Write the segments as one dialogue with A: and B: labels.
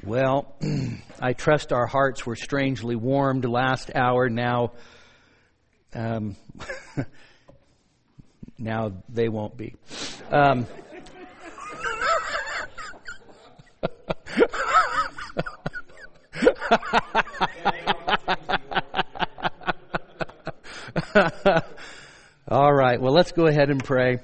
A: Well, I trust our hearts were strangely warmed last hour. Now they won't be. All right, well, let's go ahead and pray.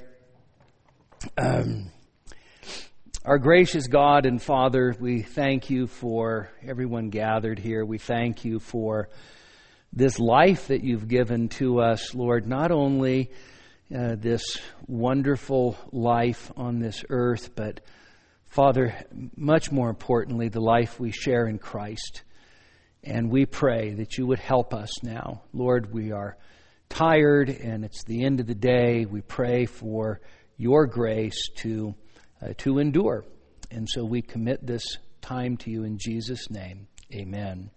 A: Our gracious God and Father, we thank you for everyone gathered here. We thank you for this life that you've given to us, Lord, not only this wonderful life on this earth, but, Father, much more importantly, the life we share in Christ. And we pray that you would help us now. Lord, we are tired and it's the end of the day. We pray for your grace to endure. And so we commit this time to you in Jesus' name. Amen.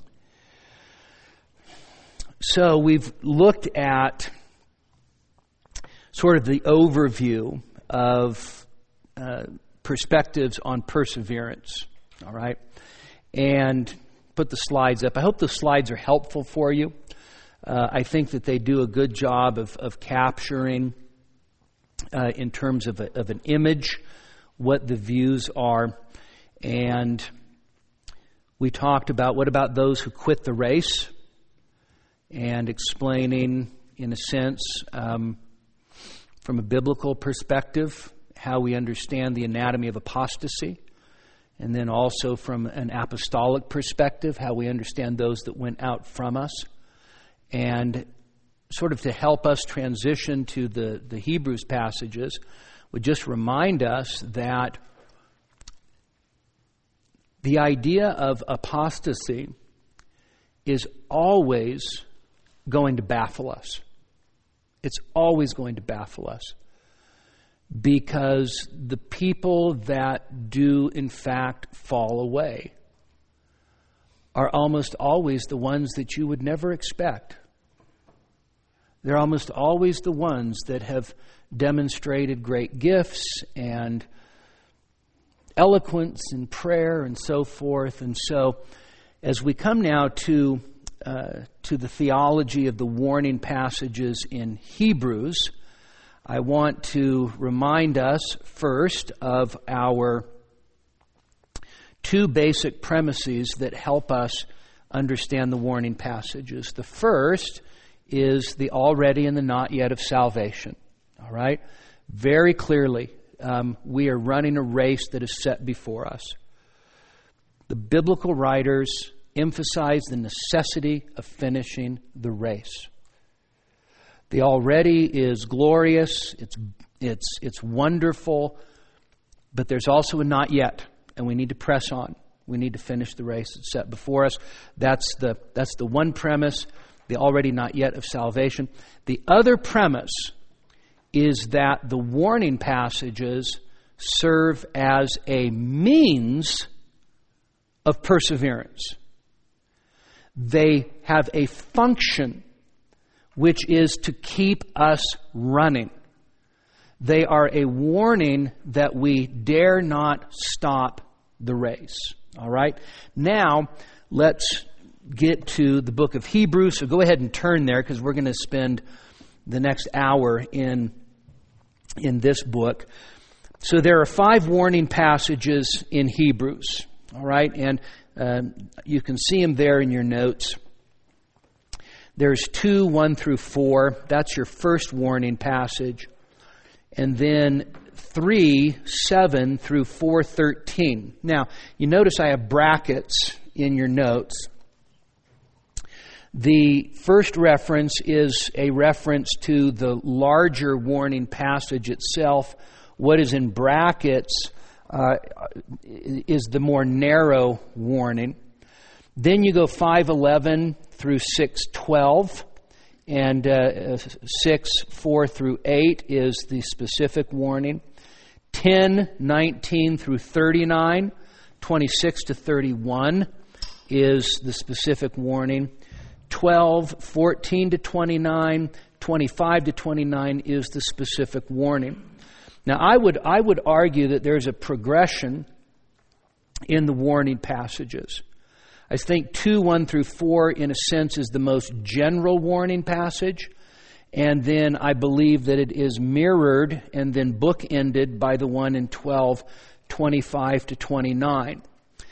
A: So we've looked at sort of the overview of perspectives on perseverance. All right? And put the slides up. I hope the slides are helpful for you. I think that they do a good job of capturing in terms of an image what the views are. And we talked about what about those who quit the race, and explaining, in a sense, from a biblical perspective, how we understand the anatomy of apostasy, and then also from an apostolic perspective, how we understand those that went out from us, and sort of to help us transition to the Hebrews passages, would just remind us that the idea of apostasy is always going to baffle us. It's always going to baffle us. Because the people that do, in fact, fall away are almost always the ones that you would never expect. They're almost always the ones that have demonstrated great gifts and eloquence and prayer and so forth. And so, as we come now to the theology of the warning passages in Hebrews, I want to remind us first of our two basic premises that help us understand the warning passages. The first is the already and the not yet of salvation. All right? Very clearly, we are running a race that is set before us. The biblical writers emphasize the necessity of finishing the race. The already is glorious, it's wonderful, but there's also a not yet, and we need to press on. We need to finish the race that's set before us. That's the one premise, the already not yet of salvation. The other premise is that the warning passages serve as a means of perseverance. They have a function which is to keep us running. They are a warning that we dare not stop the race. All right? Now, let's get to the book of Hebrews. So go ahead and turn there, because we're going to spend the next hour in this book. So there are 5 warning passages in Hebrews. All right? And you can see them there in your notes. There's 2, 1 through 4. That's your first warning passage. And then 3, 7 through 4:13. Now, you notice I have brackets in your notes. The first reference is a reference to the larger warning passage itself. What is in brackets is the more narrow warning. Then you go 5:11 through 6:12, and 6:4 through 8 is the specific warning. 10:19 through 39, 26 to 31 is the specific warning. 12:14 to 29, 25 to 29 is the specific warning. Now, I would argue that there's a progression in the warning passages. I think 2:1 through 4, in a sense, is the most general warning passage. And then I believe that it is mirrored and then bookended by the one in 12:25 to 29.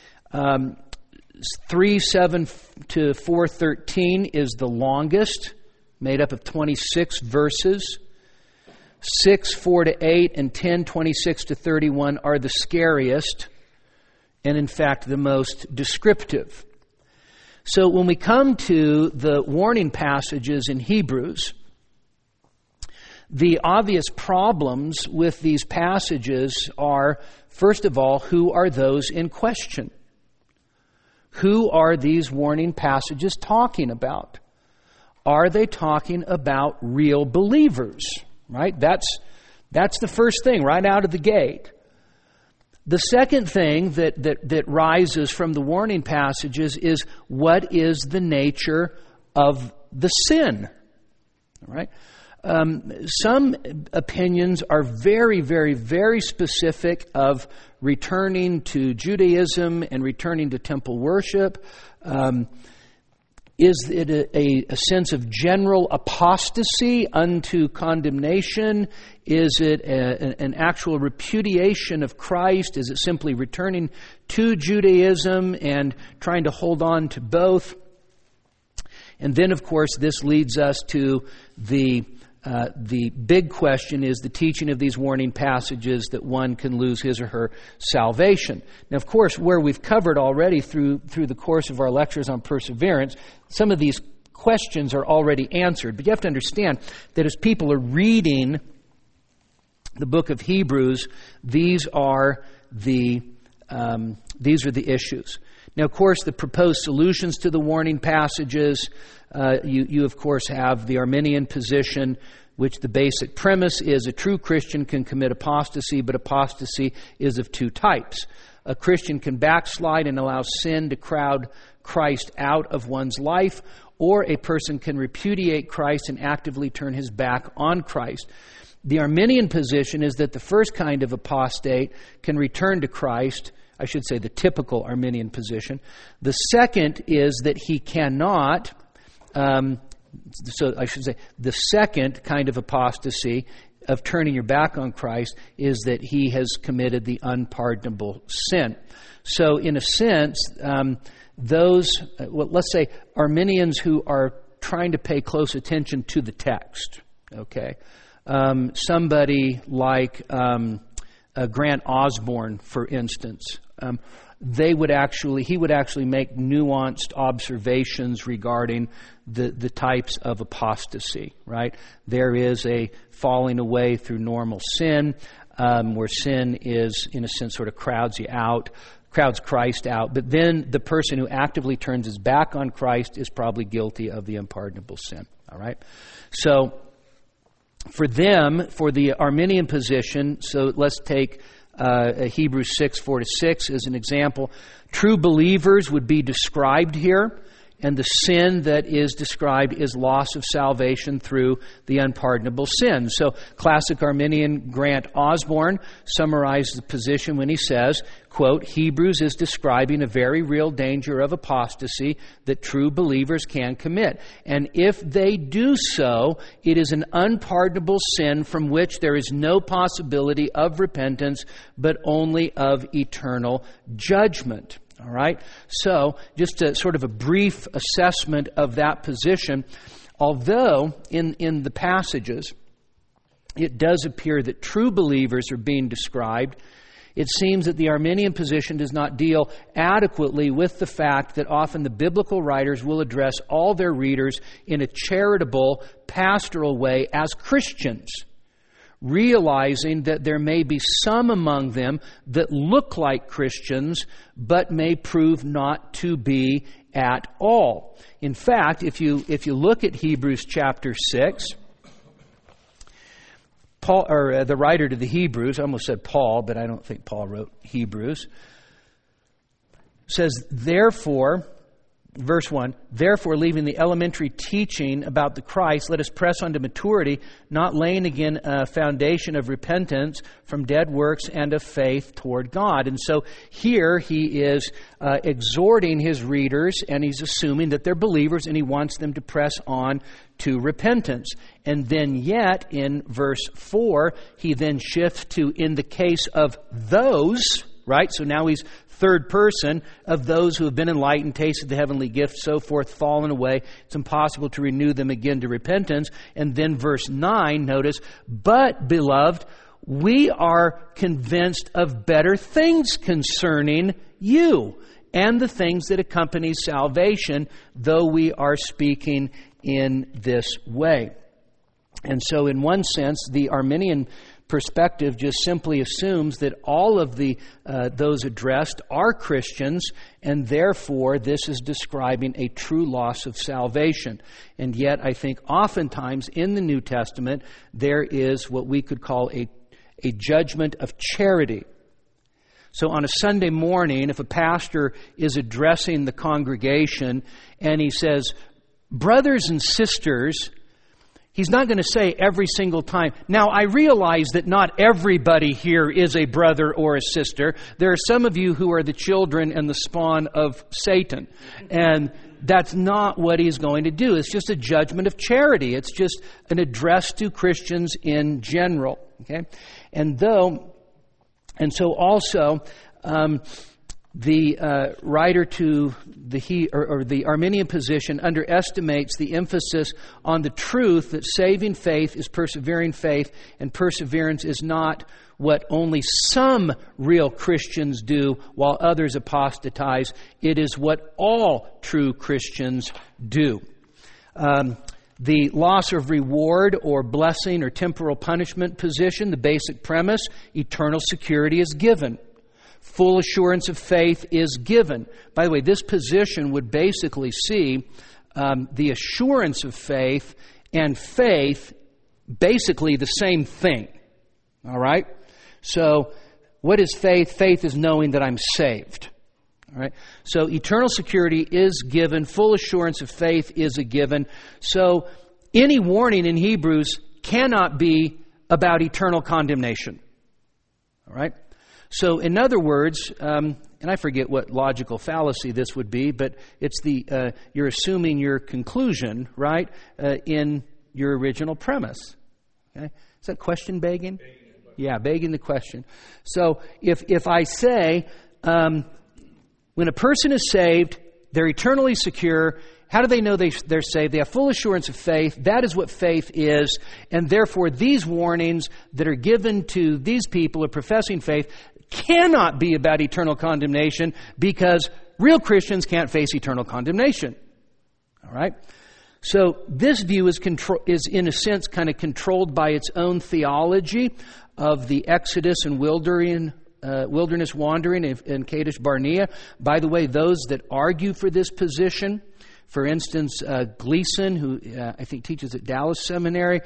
A: 3:7 to 4:13 is the longest, made up of 26 verses. 6:4 to 8 and 10:26 to 31 are the scariest, and in fact the most descriptive. So when we come to the warning passages in Hebrews, the obvious problems with these passages are, first of all, who are those in question? Who are these warning passages talking about? Are they talking about real believers? Right? That's the first thing right out of the gate. The second thing that rises from the warning passages is, what is the nature of the sin? All right? Some opinions are very, very, very specific of returning to Judaism and returning to temple worship. Is it a sense of general apostasy unto condemnation? Is it an actual repudiation of Christ? Is it simply returning to Judaism and trying to hold on to both? And then, of course, this leads us to the big question, is the teaching of these warning passages that one can lose his or her salvation. Now, of course, where we've covered already through the course of our lectures on perseverance, some of these questions are already answered. But you have to understand that as people are reading the book of Hebrews, these are the issues. Now, of course, the proposed solutions to the warning passages, you of course have the Arminian position, which the basic premise is a true Christian can commit apostasy, but apostasy is of two types. A Christian can backslide and allow sin to crowd Christ out of one's life, or a person can repudiate Christ and actively turn his back on Christ. The Arminian position is that the first kind of apostate can return to Christ. I should say the typical Arminian position. The second is that he cannot, so I should say the second kind of apostasy of turning your back on Christ is that he has committed the unpardonable sin. So in a sense, let's say Arminians who are trying to pay close attention to the text, okay? Somebody like Grant Osborne, for instance, he would actually make nuanced observations regarding the types of apostasy, right? There is a falling away through normal sin, where sin is, in a sense, sort of crowds Christ out. But then the person who actively turns his back on Christ is probably guilty of the unpardonable sin, all right? So for them, for the Arminian position, so let's take Hebrews 6:4-6 as an example. True believers would be described here, and the sin that is described is loss of salvation through the unpardonable sin. So classic Arminian Grant Osborne summarizes the position when he says, quote, Hebrews is describing a very real danger of apostasy that true believers can commit. And if they do so, it is an unpardonable sin from which there is no possibility of repentance, but only of eternal judgment. All right? So, just a sort of a brief assessment of that position. Although, in the passages, it does appear that true believers are being described, it seems that the Arminian position does not deal adequately with the fact that often the biblical writers will address all their readers in a charitable, pastoral way as Christians, realizing that there may be some among them that look like Christians, but may prove not to be at all. In fact, if you look at Hebrews chapter 6, Paul, or the writer to the Hebrews, I almost said Paul, but I don't think Paul wrote Hebrews, says, therefore, Verse 1, therefore, leaving the elementary teaching about the Christ, let us press on to maturity, not laying again a foundation of repentance from dead works and of faith toward God. And so here he is exhorting his readers, and he's assuming that they're believers, and he wants them to press on to repentance. And then yet, in verse 4, he then shifts to, in the case of those, right? So now he's third person, of those who have been enlightened, tasted the heavenly gift, so forth, fallen away. It's impossible to renew them again to repentance. And then verse 9, notice, but, beloved, we are convinced of better things concerning you and the things that accompany salvation, though we are speaking in this way. And so in one sense, the Arminian perspective just simply assumes that all of those addressed are Christians, and therefore this is describing a true loss of salvation. And yet I think oftentimes in the New Testament there is what we could call a judgment of charity. So on a Sunday morning, if a pastor is addressing the congregation and he says, brothers and sisters, he's not going to say every single time. Now, I realize that not everybody here is a brother or a sister. There are some of you who are the children and the spawn of Satan. And that's not what he's going to do. It's just a judgment of charity. It's just an address to Christians in general. Okay? And so also, the writer to the Arminian position underestimates the emphasis on the truth that saving faith is persevering faith, and perseverance is not what only some real Christians do while others apostatize. It is what all true Christians do. The loss of reward or blessing or temporal punishment position, the basic premise, eternal security is given. Full assurance of faith is given. By the way, this position would basically see the assurance of faith and faith basically the same thing. All right? So, what is faith? Faith is knowing that I'm saved. All right? So, eternal security is given. Full assurance of faith is a given. So, any warning in Hebrews cannot be about eternal condemnation. All right? So, in other words, and I forget what logical fallacy this would be, but it's you're assuming your conclusion, right, in your original premise. Okay? Is that question begging? Yeah, begging the question. So, if I say, when a person is saved, they're eternally secure. How do they know they're saved? They have full assurance of faith. That is what faith is. And therefore, these warnings that are given to these people who are professing faith cannot be about eternal condemnation, because real Christians can't face eternal condemnation. All right? So this view is in a sense kind of controlled by its own theology of the Exodus and wilderness wandering in Kadesh Barnea. By the way, those that argue for this position, for instance, Gleason, who I think teaches at Dallas Seminary,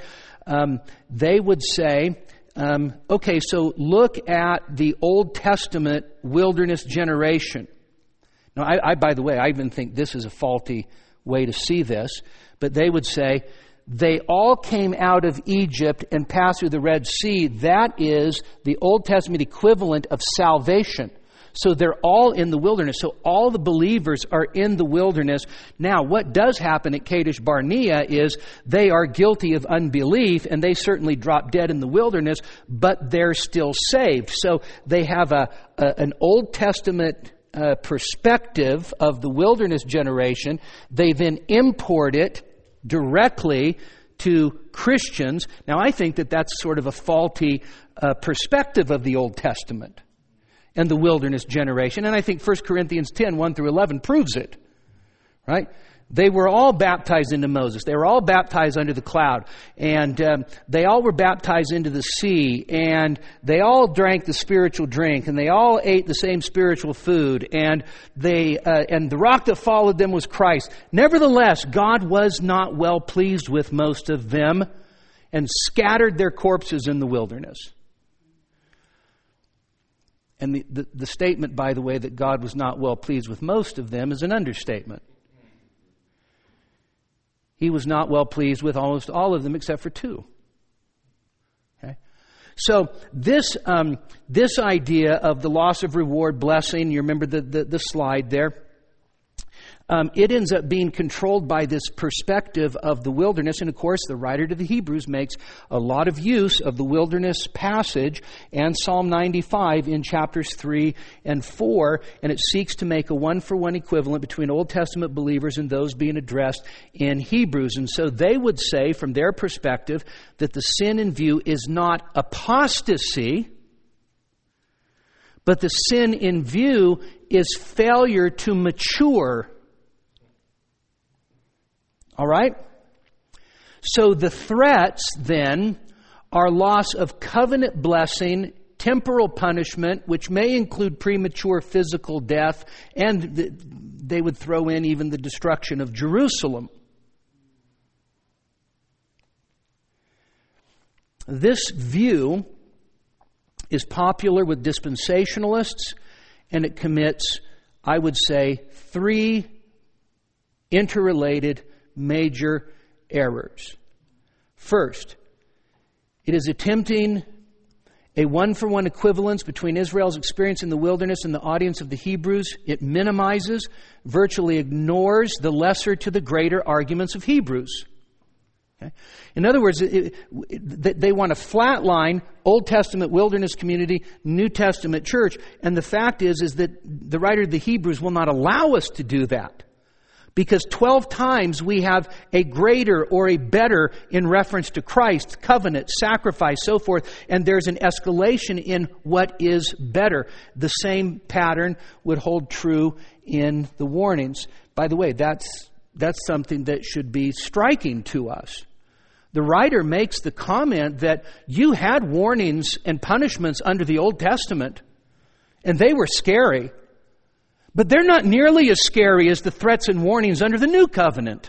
A: they would say, okay, so look at the Old Testament wilderness generation. Now, I by the way, I even think this is a faulty way to see this, but they would say, they all came out of Egypt and passed through the Red Sea. That is the Old Testament equivalent of salvation. So they're all in the wilderness. So all the believers are in the wilderness. Now, what does happen at Kadesh Barnea is they are guilty of unbelief, and they certainly drop dead in the wilderness, but they're still saved. So they have an Old Testament perspective of the wilderness generation. They then import it directly to Christians. Now, I think that that's sort of a faulty perspective of the Old Testament and the wilderness generation. And I think 1 Corinthians 10, 1 through 11 proves it. Right? They were all baptized into Moses. They were all baptized under the cloud. And they all were baptized into the sea. And they all drank the spiritual drink. And they all ate the same spiritual food. And the rock that followed them was Christ. Nevertheless, God was not well pleased with most of them, and scattered their corpses in the wilderness. And the statement, by the way, that God was not well pleased with most of them is an understatement. He was not well pleased with almost all of them except for 2. Okay? So this idea of the loss of reward, blessing, you remember the slide there, it ends up being controlled by this perspective of the wilderness. And of course, the writer to the Hebrews makes a lot of use of the wilderness passage and Psalm 95 in chapters 3 and 4. And it seeks to make a one-for-one equivalent between Old Testament believers and those being addressed in Hebrews. And so they would say, from their perspective, that the sin in view is not apostasy, but the sin in view is failure to mature. All right? So the threats then are loss of covenant blessing, temporal punishment, which may include premature physical death, and they would throw in even the destruction of Jerusalem. This view is popular with dispensationalists, and it commits, I would say, 3 interrelated major errors. First, it is attempting a one-for-one equivalence between Israel's experience in the wilderness and the audience of the Hebrews. It minimizes, virtually ignores the lesser to the greater arguments of Hebrews. Okay? In other words, they want to flatline Old Testament wilderness community, New Testament church, and the fact is that the writer of the Hebrews will not allow us to do that. Because 12 times we have a greater or a better in reference to Christ, covenant, sacrifice, so forth, and there's an escalation in what is better. The same pattern would hold true in the warnings. By the way, that's something that should be striking to us. The writer makes the comment that you had warnings and punishments under the Old Testament, and they were scary. But they're not nearly as scary as the threats and warnings under the New Covenant.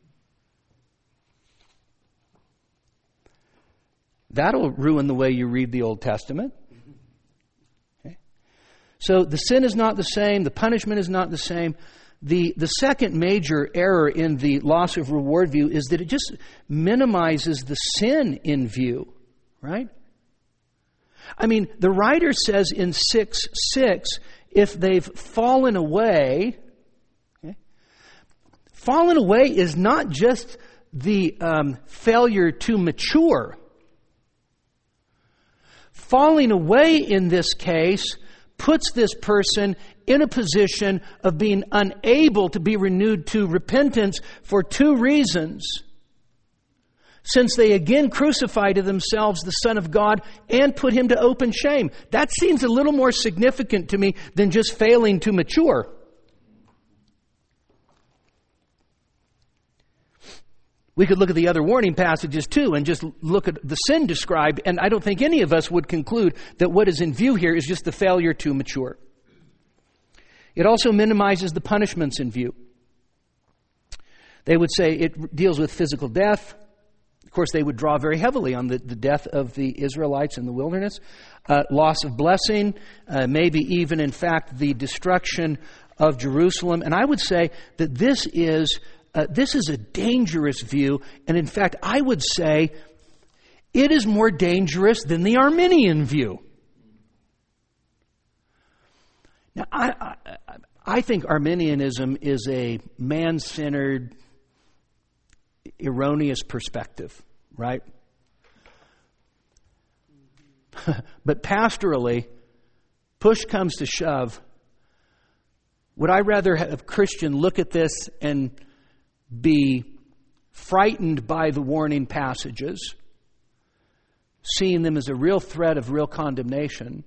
A: That'll ruin the way you read the Old Testament. Okay. So the sin is not the same. The punishment is not the same. The second major error in the loss of reward view is that it just minimizes the sin in view. Right? I mean, the writer says in 6:6, if they've fallen away, okay, fallen away is not just the failure to mature. Falling away in this case puts this person in a position of being unable to be renewed to repentance for 2 reasons. Since they again crucify to themselves the Son of God and put Him to open shame. That seems a little more significant to me than just failing to mature. We could look at the other warning passages too and just look at the sin described, and I don't think any of us would conclude that what is in view here is just the failure to mature. It also minimizes the punishments in view. They would say it deals with physical death. Of course, they would draw very heavily on the death of the Israelites in the wilderness. Loss of blessing, maybe even, in fact, the destruction of Jerusalem. And I would say that this is a dangerous view. And in fact, I would say it is more dangerous than the Arminian view. Now, I think Arminianism is a man-centered, erroneous perspective, right? But pastorally, push comes to shove, would I rather have a Christian look at this and be frightened by the warning passages, seeing them as a real threat of real condemnation,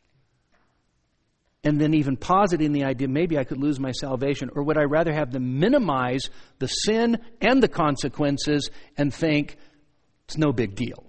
A: and then even positing the idea, maybe I could lose my salvation? Or would I rather have them minimize the sin and the consequences and think it's no big deal?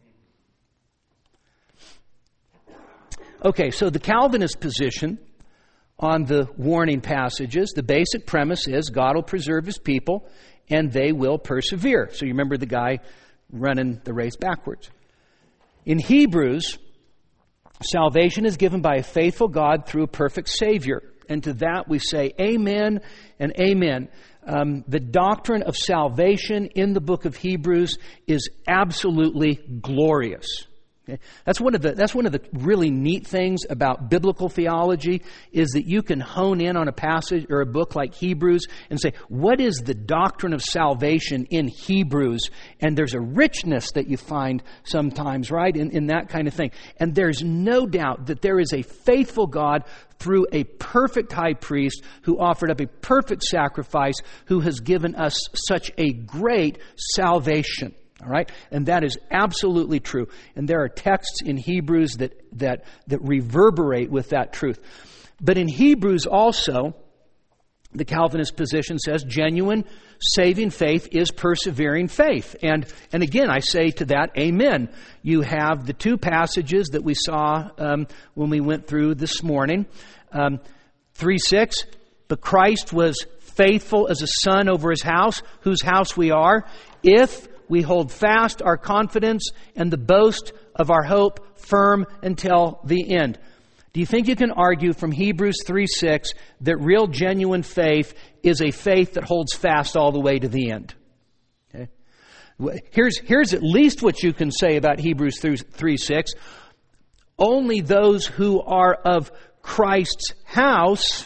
A: Okay, so the Calvinist position on the warning passages, the basic premise is God will preserve His people and they will persevere. So you remember the guy running the race backwards. In Hebrews, salvation is given by a faithful God through a perfect Savior. And to that we say amen and amen. The doctrine of salvation in the book of Hebrews is absolutely glorious. Okay? That's one of the really neat things about biblical theology, is that you can hone in on a passage or a book like Hebrews and say, what is the doctrine of salvation in Hebrews? And there's a richness that you find sometimes, right, in that kind of thing. And there's no doubt that there is a faithful God through a perfect high priest who offered up a perfect sacrifice, who has given us such a great salvation. All right? And that is absolutely true. And there are texts in Hebrews that reverberate with that truth. But in Hebrews also, the Calvinist position says genuine saving faith is persevering faith. And again, I say to that, amen. You have the two passages that we saw when we went through this morning. 3:6, but Christ was faithful as a son over his house, whose house we are, if we hold fast our confidence and the boast of our hope firm until the end. Do you think you can argue from Hebrews 3:6 that real genuine faith is a faith that holds fast all the way to the end? Okay. Here's at least what you can say about Hebrews 3:6. Only those who are of Christ's house,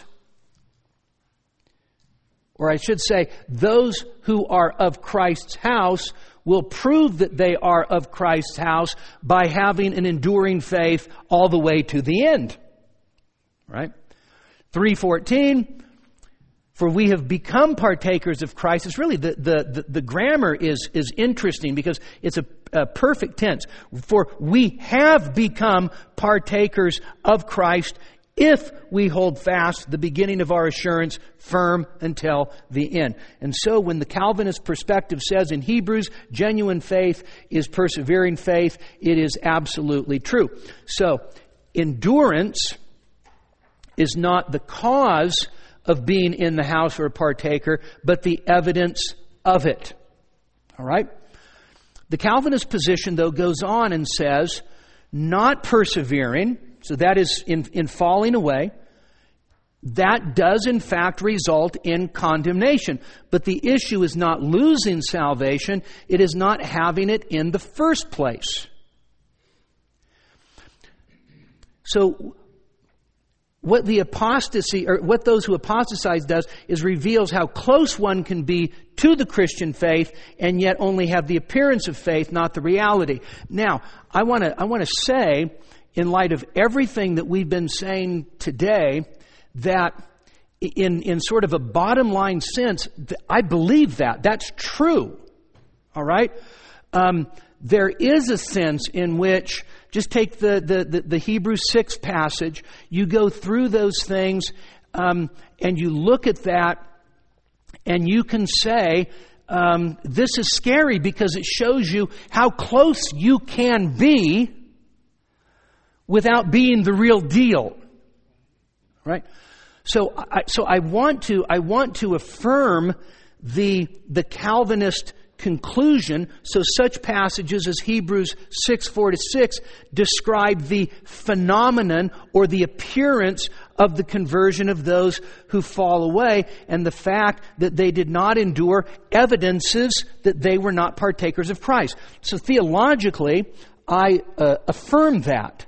A: or I should say, those who are of Christ's house will prove that they are of Christ's house by having an enduring faith all the way to the end. Right? 3:14, for we have become partakers of Christ. It's really, the grammar is interesting because it's a perfect tense. For we have become partakers of Christ if we hold fast the beginning of our assurance firm until the end. And so when the Calvinist perspective says in Hebrews, genuine faith is persevering faith, it is absolutely true. So endurance is not the cause of being in the house or a partaker, but the evidence of it. All right? The Calvinist position, though, goes on and says, not persevering, so that is in falling away, that does in fact result in condemnation. But the issue is not losing salvation, it is not having it in the first place. So what the apostasy, or what those who apostatize does, is reveals how close one can be to the Christian faith and yet only have the appearance of faith, not the reality. Now, I want to say, in light of everything that we've been saying today, that in sort of a bottom line sense, I believe that. That's true. All right? There is a sense in which, just take the Hebrews 6 passage, you go through those things, and you look at that, and you can say, this is scary because it shows you how close you can be without being the real deal. Right? So I want to affirm the Calvinist conclusion. So such passages as Hebrews 6:4-6 describe the phenomenon or the appearance of the conversion of those who fall away, and the fact that they did not endure evidences that they were not partakers of Christ. So theologically, I affirm that.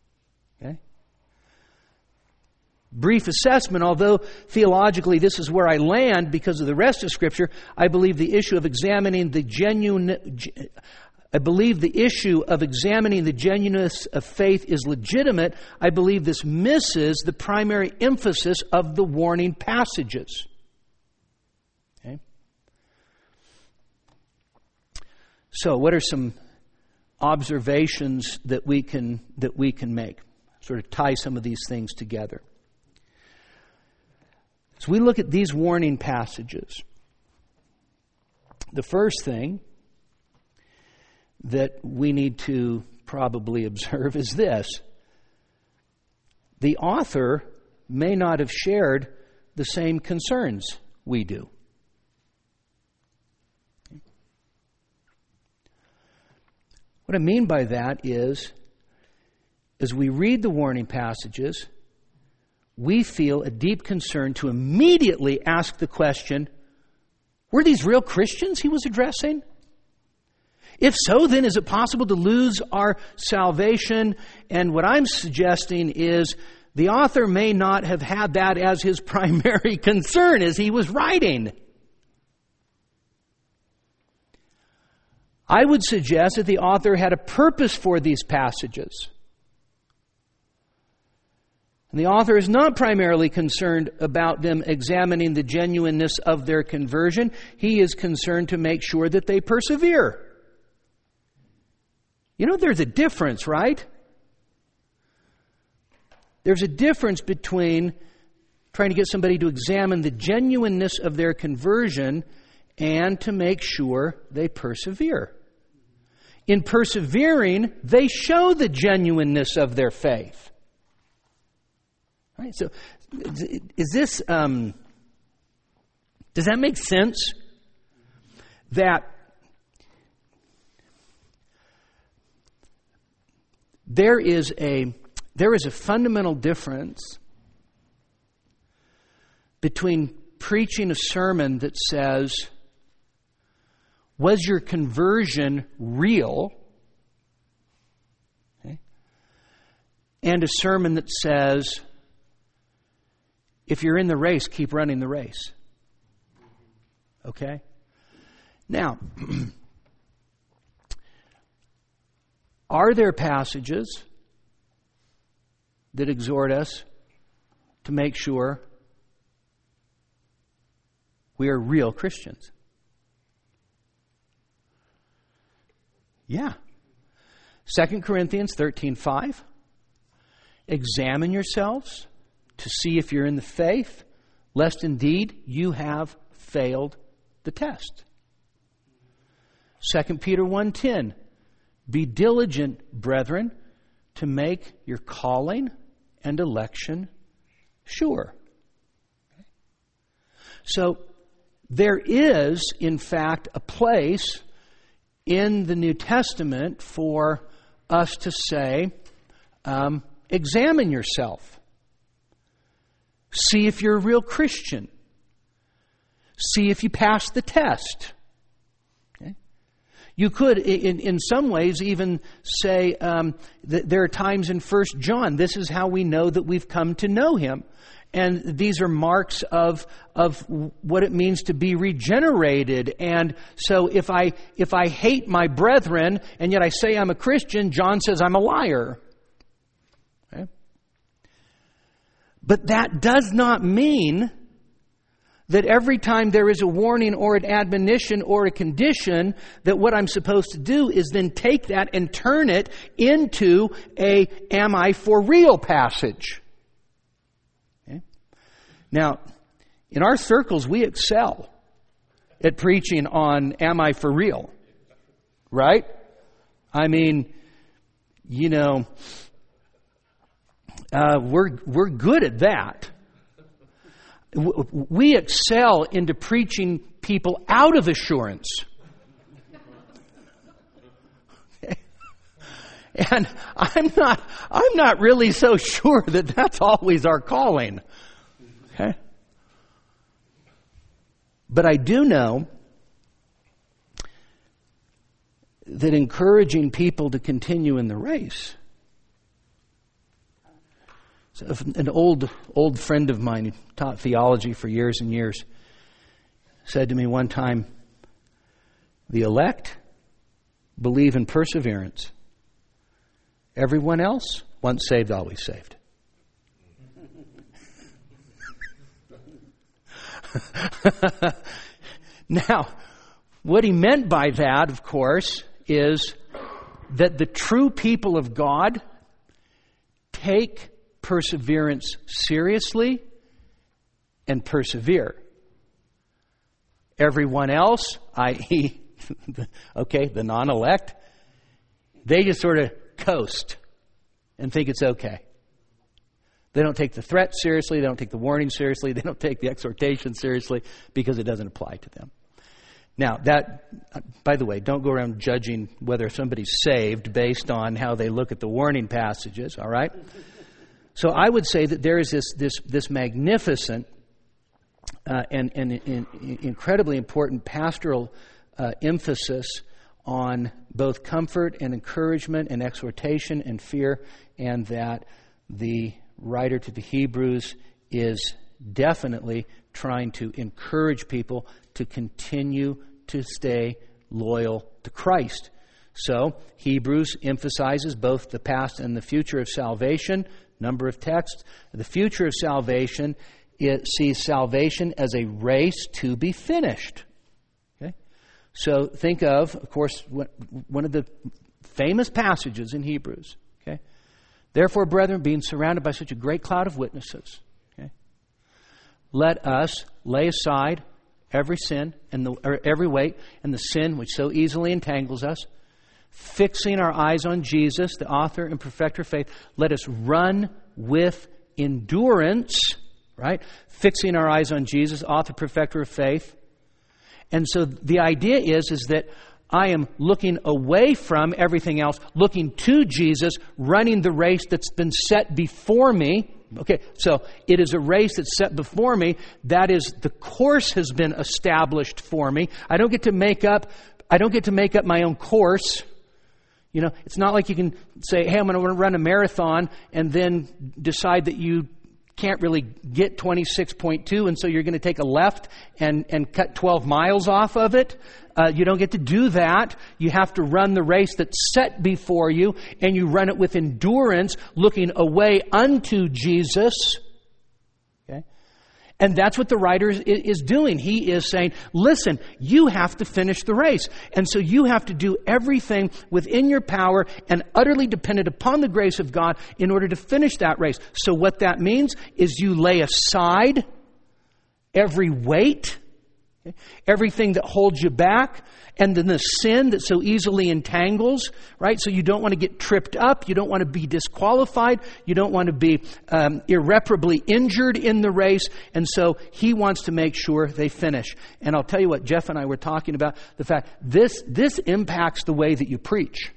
A: Brief assessment, although theologically this is where I land because of the rest of Scripture, I believe the issue of examining the genuineness of faith is legitimate. I believe this misses the primary emphasis of the warning passages. Okay? So, what are some observations that we can make? Sort of tie some of these things together. So we look at these warning passages. The first thing that we need to probably observe is this. The author may not have shared the same concerns we do. What I mean by that is, as we read the warning passages, we feel a deep concern to immediately ask the question, were these real Christians he was addressing? If so, then is it possible to lose our salvation? And what I'm suggesting is the author may not have had that as his primary concern as he was writing. I would suggest that the author had a purpose for these passages. And the author is not primarily concerned about them examining the genuineness of their conversion. He is concerned to make sure that they persevere. You know, there's a difference, right? There's a difference between trying to get somebody to examine the genuineness of their conversion and to make sure they persevere. In persevering, they show the genuineness of their faith. Right? So, is this, does that make sense? That there is a fundamental difference between preaching a sermon that says, was your conversion real? Okay. And a sermon that says, if you're in the race, keep running the race. Okay? Now, are there passages that exhort us to make sure we are real Christians? Yeah. 2 Corinthians 13:5. Examine yourselves to see if you're in the faith, lest indeed you have failed the test. 2 Peter 1:10. Be diligent, brethren, to make your calling and election sure. So there is, in fact, a place in the New Testament for us to say, examine yourself. See if you're a real Christian. See if you pass the test. Okay? You could, in some ways, even say that there are times in 1 John, this is how we know that we've come to know Him. And these are marks of what it means to be regenerated. And so if I hate my brethren and yet I say I'm a Christian, John says I'm a liar. Okay? But that does not mean that every time there is a warning or an admonition or a condition, that what I'm supposed to do is then take that and turn it into a am I for real passage. Now, in our circles, we excel at preaching on am I for real? Right? I mean, you know, we're good at that. We excel into preaching people out of assurance. And I'm not really so sure that that's always our calling. Okay? But I do know that encouraging people to continue in the race. So an old friend of mine who taught theology for years and years said to me one time, the elect believe in perseverance. Everyone else, once saved, always saved. Now, what he meant by that, of course, is that the true people of God take perseverance seriously and persevere. Everyone else, i.e., the non-elect, they just sort of coast and think it's okay. They don't take the threat seriously. They don't take the warning seriously. They don't take the exhortation seriously because it doesn't apply to them. Now, that, by the way, don't go around judging whether somebody's saved based on how they look at the warning passages, all right? So I would say that there is this magnificent and incredibly important pastoral emphasis on both comfort and encouragement and exhortation and fear, and that the writer to the Hebrews is definitely trying to encourage people to continue to stay loyal to Christ. So Hebrews emphasizes both the past and the future of salvation. Number of texts. The future of salvation, it sees salvation as a race to be finished. Okay? So think of course, one of the famous passages in Hebrews. Okay? Therefore, brethren, being surrounded by such a great cloud of witnesses, okay, let us lay aside every sin or every weight and the sin which so easily entangles us, fixing our eyes on Jesus, the author and perfecter of faith. Let us run with endurance, right? Fixing our eyes on Jesus, author, perfecter of faith. And so the idea is that I am looking away from everything else, looking to Jesus, running the race that's been set before me. Okay, so it is a race that's set before me. That is, the course has been established for me. I don't get to make up my own course. You know, it's not like you can say, hey, I'm going to run a marathon and then decide that you can't really get 26.2 and so you're going to take a left and cut 12 miles off of it. You don't get to do that. You have to run the race that's set before you, and you run it with endurance, looking away unto Jesus. Okay? And that's what the writer is doing. He is saying, listen, you have to finish the race. And so you have to do everything within your power and utterly dependent upon the grace of God in order to finish that race. So what that means is you lay aside every weight, okay, everything that holds you back, and then the sin that so easily entangles, right? So you don't want to get tripped up. You don't want to be disqualified. You don't want to be irreparably injured in the race. And so he wants to make sure they finish. And I'll tell you what, Jeff and I were talking about the fact this impacts the way that you preach.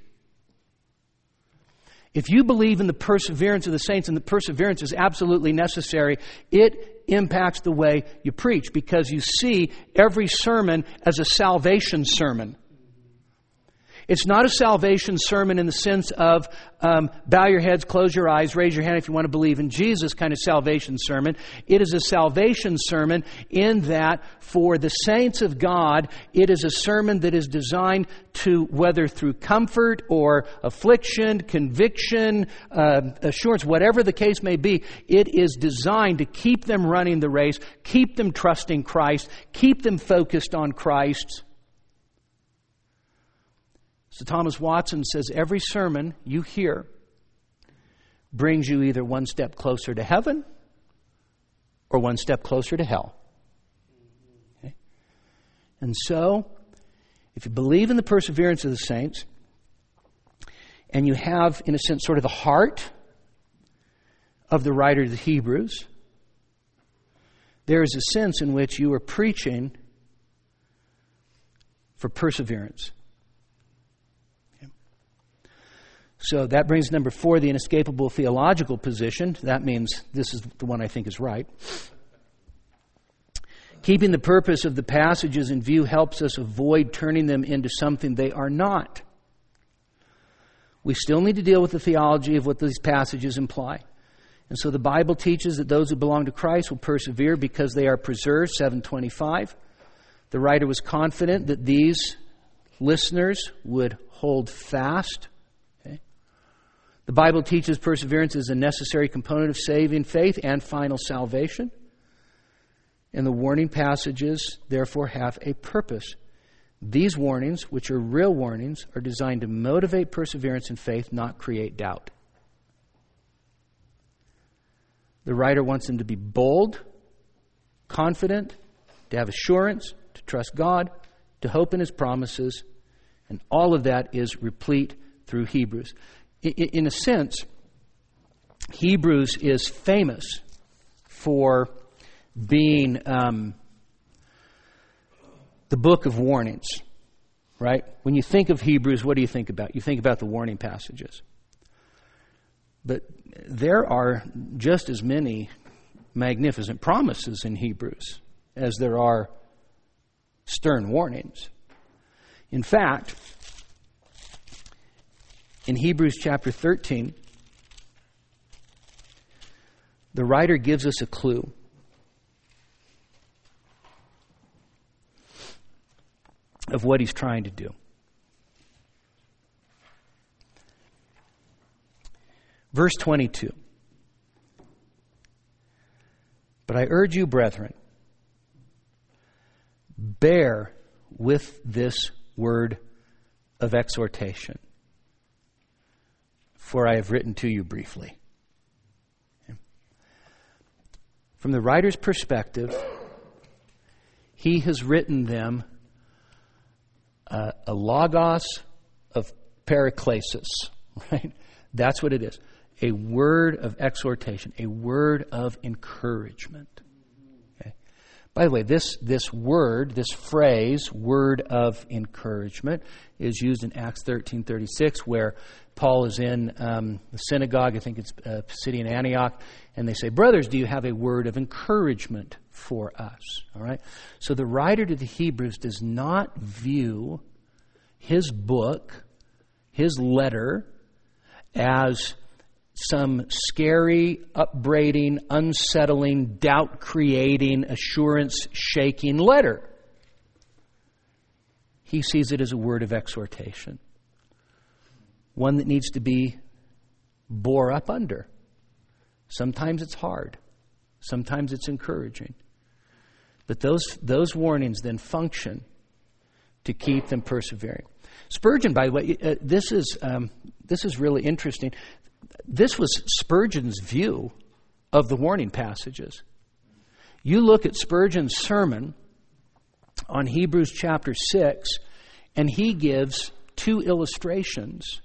A: If you believe in the perseverance of the saints, and the perseverance is absolutely necessary, it impacts the way you preach, because you see every sermon as a salvation sermon. It's not a salvation sermon in the sense of bow your heads, close your eyes, raise your hand if you want to believe in Jesus kind of salvation sermon. It is a salvation sermon in that for the saints of God, it is a sermon that is designed to, whether through comfort or affliction, conviction, assurance, whatever the case may be, it is designed to keep them running the race, keep them trusting Christ, keep them focused on Christ. So Thomas Watson says every sermon you hear brings you either one step closer to heaven or one step closer to hell. Okay? And so, if you believe in the perseverance of the saints, and you have, in a sense, sort of the heart of the writer of the Hebrews, there is a sense in which you are preaching for perseverance. So that brings number 4, the inescapable theological position. That means this is the one I think is right. Keeping the purpose of the passages in view helps us avoid turning them into something they are not. We still need to deal with the theology of what these passages imply. And so the Bible teaches that those who belong to Christ will persevere because they are preserved, 7:25. The writer was confident that these listeners would hold fast. The Bible teaches perseverance is a necessary component of saving faith and final salvation. And the warning passages, therefore, have a purpose. These warnings, which are real warnings, are designed to motivate perseverance in faith, not create doubt. The writer wants them to be bold, confident, to have assurance, to trust God, to hope in His promises, and all of that is replete through Hebrews. In a sense, Hebrews is famous for being the book of warnings, right? When you think of Hebrews, what do you think about? You think about the warning passages. But there are just as many magnificent promises in Hebrews as there are stern warnings. In fact, in Hebrews chapter 13, the writer gives us a clue. Of what he's trying to do. Verse 22. But I urge you, brethren, bear with this word of exhortation, for I have written to you briefly. From the writer's perspective, he has written them a logos of paraklesis, right? That's what it is. A word of exhortation, a word of encouragement. Okay? By the way, this word, this phrase, word of encouragement, is used in Acts 13:36, where Paul is in the synagogue, I think it's Pisidian Antioch, and they say, brothers, do you have a word of encouragement for us? All right. So the writer to the Hebrews does not view his book, his letter, as some scary, upbraiding, unsettling, doubt-creating, assurance-shaking letter. He sees it as a word of exhortation, one that needs to be bore up under. Sometimes it's hard. Sometimes it's encouraging. But those warnings then function to keep them persevering. Spurgeon, by the way, this is really interesting. This was Spurgeon's view of the warning passages. You look at Spurgeon's sermon on Hebrews chapter 6, and he gives two illustrations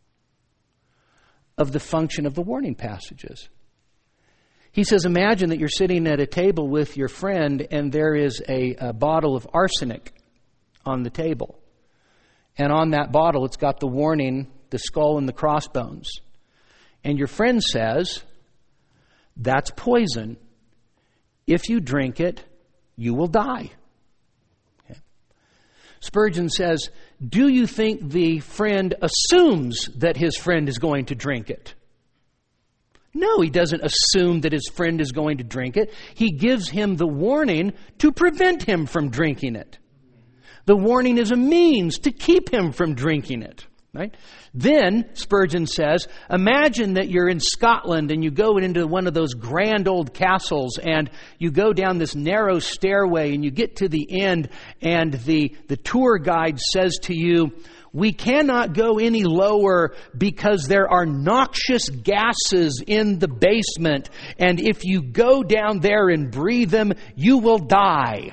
A: of the function of the warning passages. He says, imagine that you're sitting at a table with your friend and there is a bottle of arsenic on the table. And on that bottle, it's got the warning, the skull and the crossbones. And your friend says, that's poison. If you drink it, you will die. Okay. Spurgeon says, do you think the friend assumes that his friend is going to drink it? No, he doesn't assume that his friend is going to drink it. He gives him the warning to prevent him from drinking it. The warning is a means to keep him from drinking it. Right? Then, Spurgeon says, imagine that you're in Scotland and you go into one of those grand old castles and you go down this narrow stairway and you get to the end and the tour guide says to you, we cannot go any lower because there are noxious gases in the basement, and if you go down there and breathe them, you will die.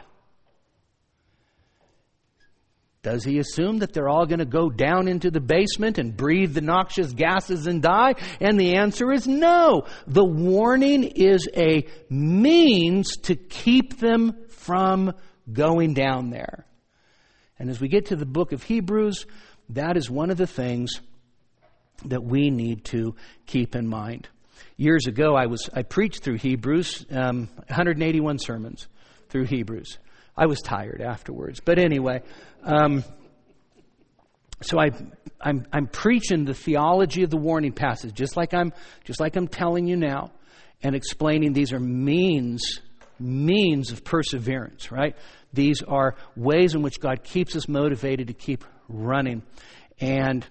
A: Does he assume that they're all going to go down into the basement and breathe the noxious gases and die? And the answer is no. The warning is a means to keep them from going down there. And as we get to the book of Hebrews, that is one of the things that we need to keep in mind. Years ago, I preached through Hebrews, 181 sermons through Hebrews. I was tired afterwards, but anyway, so I'm preaching the theology of the warning passage, just like I'm telling you now, and explaining these are means of perseverance, right? These are ways in which God keeps us motivated to keep running. And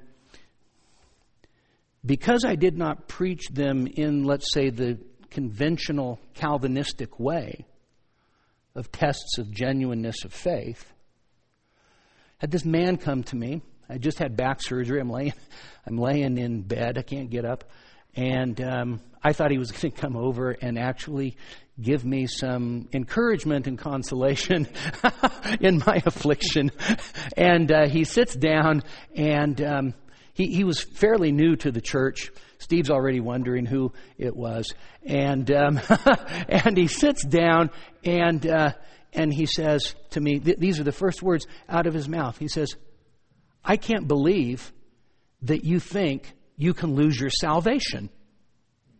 A: because I did not preach them in, let's say, the conventional Calvinistic way of tests of genuineness of faith, had this man come to me. I just had back surgery. I'm laying in bed. I can't get up. And I thought he was going to come over and actually give me some encouragement and consolation in my affliction. And he sits down, and he was fairly new to the church. Steve's already wondering who it was. And and he sits down, and he says to me, these are the first words out of his mouth. He says, I can't believe that you think you can lose your salvation.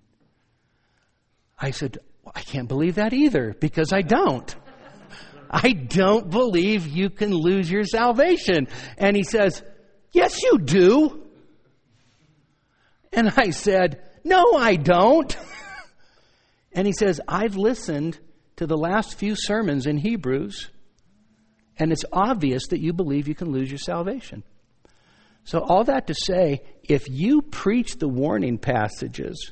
A: I said, I can't believe that either, because I don't. I don't believe you can lose your salvation. And he says, yes, you do. And I said, no, I don't. And he says, I've listened to the last few sermons in Hebrews, and it's obvious that you believe you can lose your salvation. So all that to say, if you preach the warning passages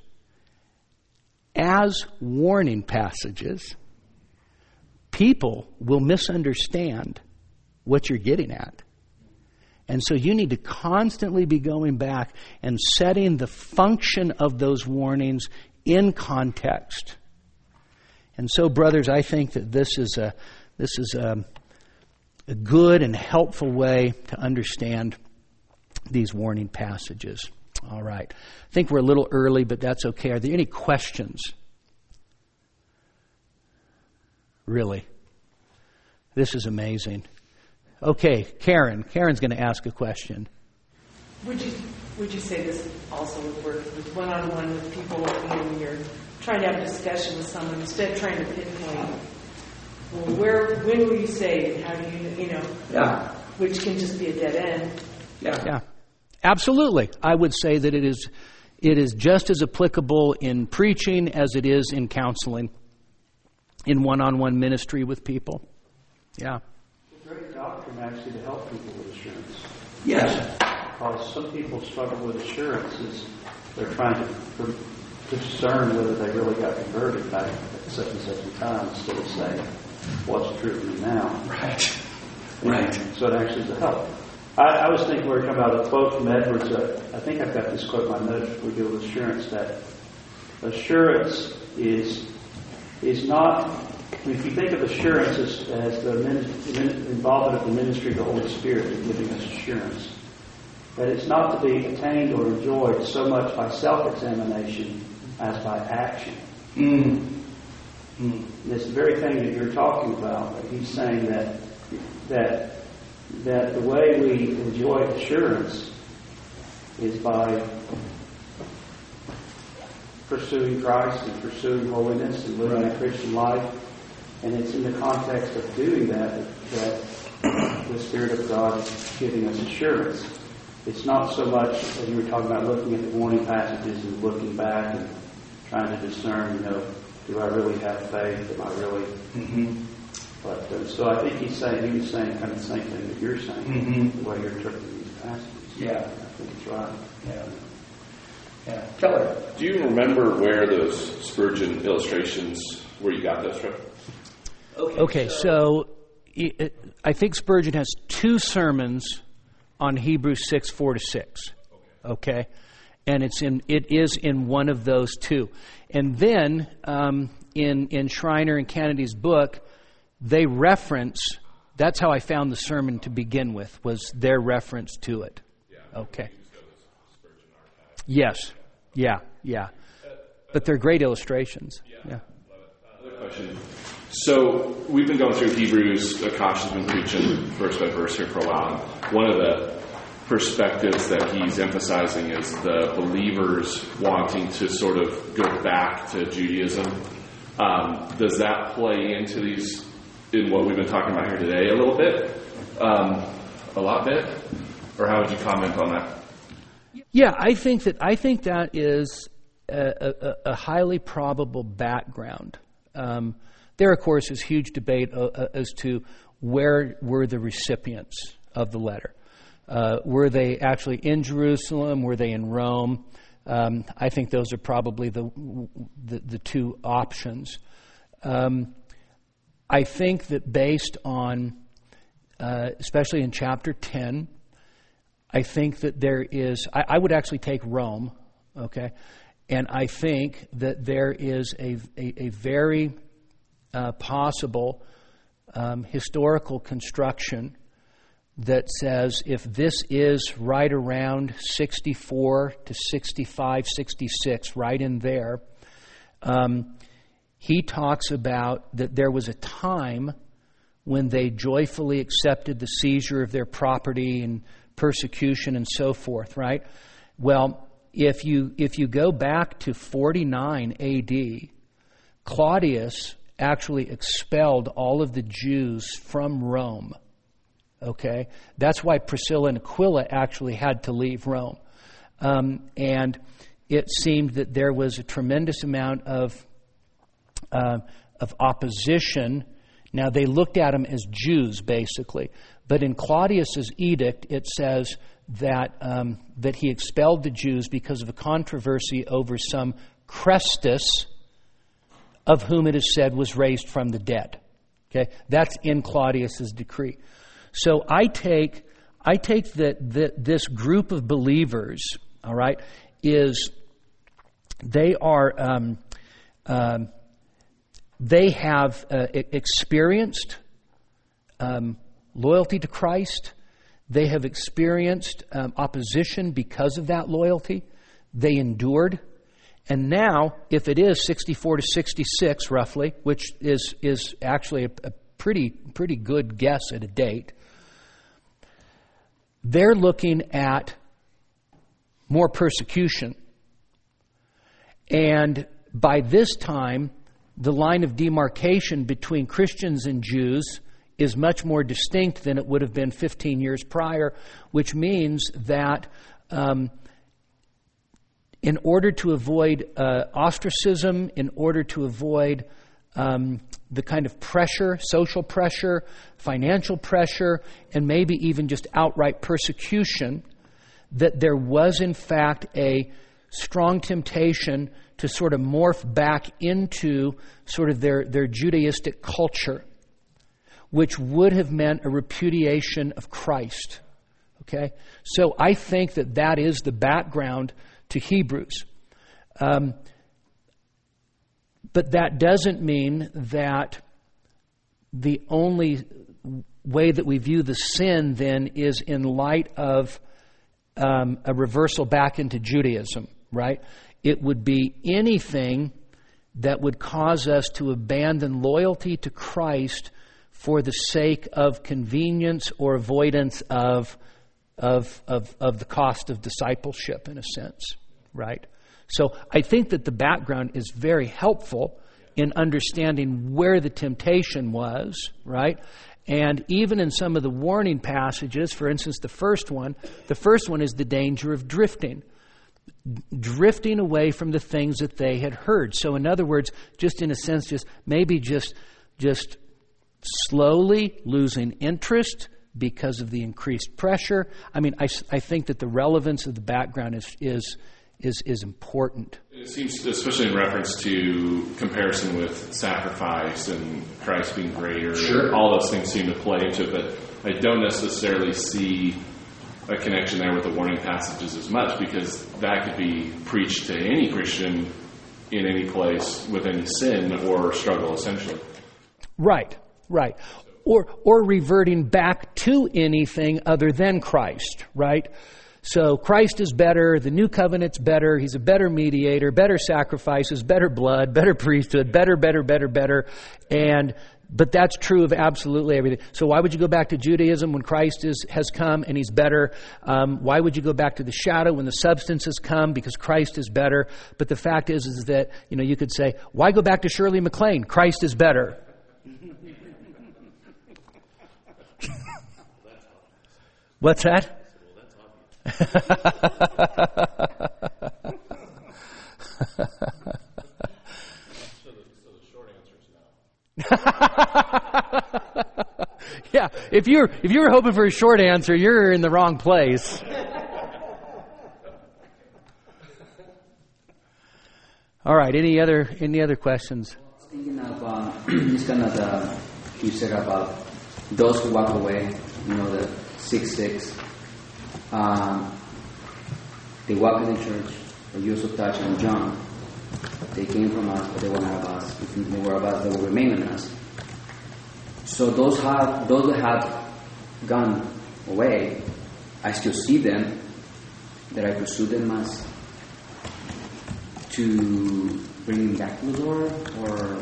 A: as warning passages, people will misunderstand what you're getting at. And so you need to constantly be going back and setting the function of those warnings in context. And so, brothers, I think that this is a good and helpful way to understand these warning passages. All right. I think we're a little early, but that's okay. Are there any questions? Really? This is amazing. Okay, Karen. Karen's going to ask a question.
B: Would you say this also would work with one-on-one with people, when you're trying to have a discussion with someone, instead of trying to pinpoint, well, when will you say, and how do you know,
A: Yeah.
B: Which can just be a dead end.
A: Yeah. Absolutely. I would say that it is just as applicable in preaching as it is in counseling, in one-on-one ministry with people. Yeah.
C: It's a great doctrine, actually, to help people with assurance.
A: Yes.
C: Because some people struggle with assurance as they're trying to discern whether they really got converted back at such and such a time, instead of saying, what's true of me now?
A: Right.
C: Right. So it actually is a help. I was thinking, we were talking about a quote from Edwards. I think I've got this quote in my notes. We deal with assurance, that assurance is not. If you think of assurance as the involvement of the ministry of the Holy Spirit in giving us assurance, that it's not to be attained or enjoyed so much by self-examination as by action. This very thing that you're talking about, he's saying that the way we enjoy assurance is by pursuing Christ and pursuing holiness and living a Christian life. And it's in the context of doing that the Spirit of God is giving us assurance. It's not so much, as you were talking about, looking at the warning passages and looking back and trying to discern, do I really have faith? Am I really... But so I think he was saying kind of the same thing that you're saying, the way you're interpreting these passages.
A: Yeah.
C: I think it's right.
A: Yeah. Keller.
D: Do you remember where those Spurgeon illustrations, where you got those from?
A: Okay, so I think Spurgeon has 2 sermons on Hebrews 6, 4-6. Okay? And it is in one of those 2. And then in Schreiner and Kennedy's book, they reference, that's how I found the sermon to begin with, was their reference to it. Okay. Yes. Yeah. But they're great illustrations. Yeah.
D: Another question. So we've been going through Hebrews. Akash has been preaching verse by verse here for a while. One of the perspectives that he's emphasizing is the believers wanting to sort of go back to Judaism. Does that play into these, in what we've been talking about here today, a little bit? A lot bit? Or how would you comment on that?
A: Yeah, I think that is a highly probable background. There, of course, is huge debate as to where were the recipients of the letter. Were they actually in Jerusalem? Were they in Rome? I think those are probably the 2 options. I think that based on, especially in chapter 10, I think that there is, I would actually take Rome, okay? And I think that there is a very possible historical construction that says if this is right around 64 to 65, 66, right in there, he talks about that there was a time when they joyfully accepted the seizure of their property and persecution and so forth, right? Well, if you go back to 49 AD, Claudius actually expelled all of the Jews from Rome. Okay? That's why Priscilla and Aquila actually had to leave Rome. And it seemed that there was a tremendous amount of opposition. Now, they looked at them as Jews, basically. But in Claudius's edict, it says that he expelled the Jews because of a controversy over some Chrestus, of whom it is said was raised from the dead. Okay, that's in Claudius's decree. So I take that this group of believers, all right, they have experienced loyalty to Christ. They have experienced opposition because of that loyalty. They endured. And now, if it is 64 to 66, roughly, which is actually a pretty good guess at a date, they're looking at more persecution. And by this time, the line of demarcation between Christians and Jews is much more distinct than it would have been 15 years prior, which means that in order to avoid ostracism, in order to avoid the kind of pressure, social pressure, financial pressure, and maybe even just outright persecution, that there was in fact a strong temptation to sort of morph back into sort of their Judaistic culture, which would have meant a repudiation of Christ. Okay? So I think that is the background to Hebrews. But that doesn't mean that the only way that we view the sin then is in light of a reversal back into Judaism, right? It would be anything that would cause us to abandon loyalty to Christ for the sake of convenience or avoidance of the cost of discipleship, in a sense, right? So I think that the background is very helpful in understanding where the temptation was, right? And even in some of the warning passages, for instance, the first one is the danger of drifting away from the things that they had heard. So in other words, just in a sense, just slowly losing interest because of the increased pressure. I mean, I think that the relevance of the background is important.
D: It seems, especially in reference to comparison with sacrifice and Christ being greater,
C: sure,
D: all those things seem to play into it, but I don't necessarily see a connection there with the warning passages as much, because that could be preached to any Christian in any place with any sin or struggle, essentially.
A: Right. Or reverting back to anything other than Christ, right? So Christ is better, the new covenant's better, he's a better mediator, better sacrifices, better blood, better priesthood, better. But that's true of absolutely everything. So why would you go back to Judaism when Christ has come and he's better? Why would you go back to the shadow when the substance has come? Because Christ is better. But the fact is that, you could say, why go back to Shirley MacLaine? Christ is better. What's that? Yeah, if you were hoping for a short answer, you're in the wrong place. All right, any other questions?
E: Thinking of this kind of you said about those who walk away, the 6-6. They walk in the church, or you also touched on John. They came from us, but they were not of us. If they were of us, they will remain in us. So those that have gone away, I still see them, that I pursue them as to bring them back to the Lord, or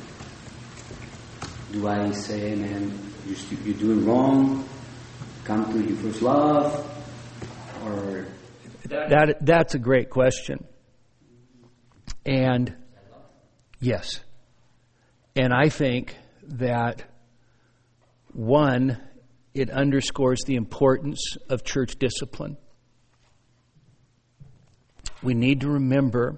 E: do I say, man, you're doing wrong, come to your first love, or...
A: That's a great question. And yes, And I think that, one, it underscores the importance of church discipline. We need to remember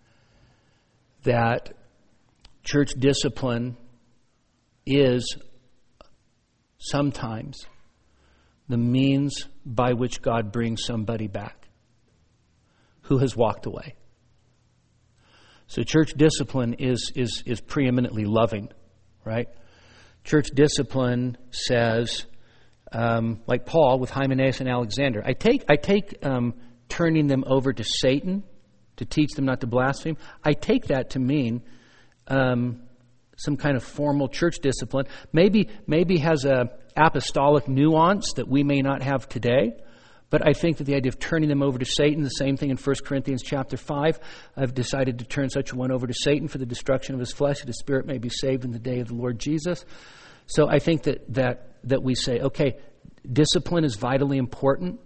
A: that church discipline is sometimes the means by which God brings somebody back who has walked away. So church discipline is preeminently loving, right? Church discipline says, like Paul with Hymenaeus and Alexander, I take turning them over to Satan to teach them not to blaspheme. I take that to mean some kind of formal church discipline. Maybe has a apostolic nuance that we may not have today. But I think that the idea of turning them over to Satan, the same thing in 1 Corinthians chapter 5, I've decided to turn such a one over to Satan for the destruction of his flesh, that his spirit may be saved in the day of the Lord Jesus. So I think that we say, okay, discipline is vitally important.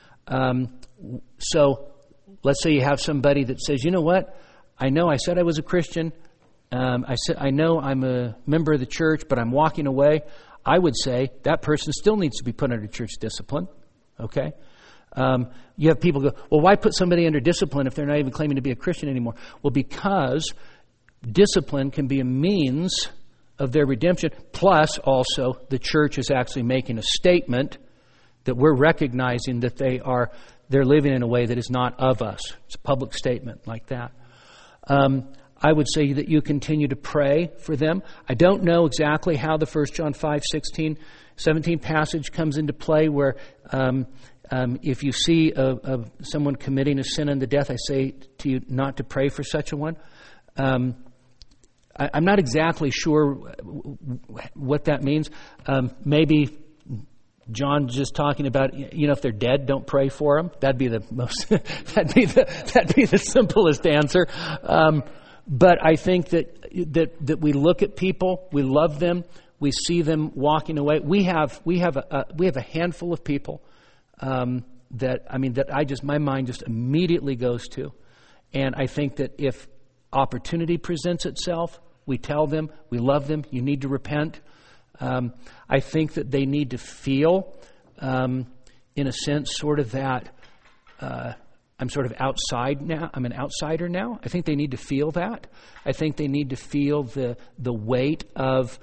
A: So let's say you have somebody that says, you know what, I know I said I was a Christian. I know I'm a member of the church, but I'm walking away. I would say that person still needs to be put under church discipline. Okay? You have people go, well, why put somebody under discipline if they're not even claiming to be a Christian anymore? Well, because discipline can be a means of their redemption, plus also the church is actually making a statement that we're recognizing that they're living in a way that is not of us. It's a public statement like that. I would say that you continue to pray for them. I don't know exactly how the 1 John 5:16-17 passage comes into play, where if you see someone committing a sin unto death, I say to you not to pray for such a one. I'm not exactly sure what that means. Maybe John's just talking about, if they're dead, don't pray for them. That'd be the most. that'd be the simplest answer. But I think that we look at people, we love them, we see them walking away. We have a handful of people that my mind just immediately goes to, and I think that if opportunity presents itself, we tell them we love them. You need to repent. I think that they need to feel, in a sense, sort of that I'm sort of outside now. I'm an outsider now. I think they need to feel that. I think they need to feel the weight of,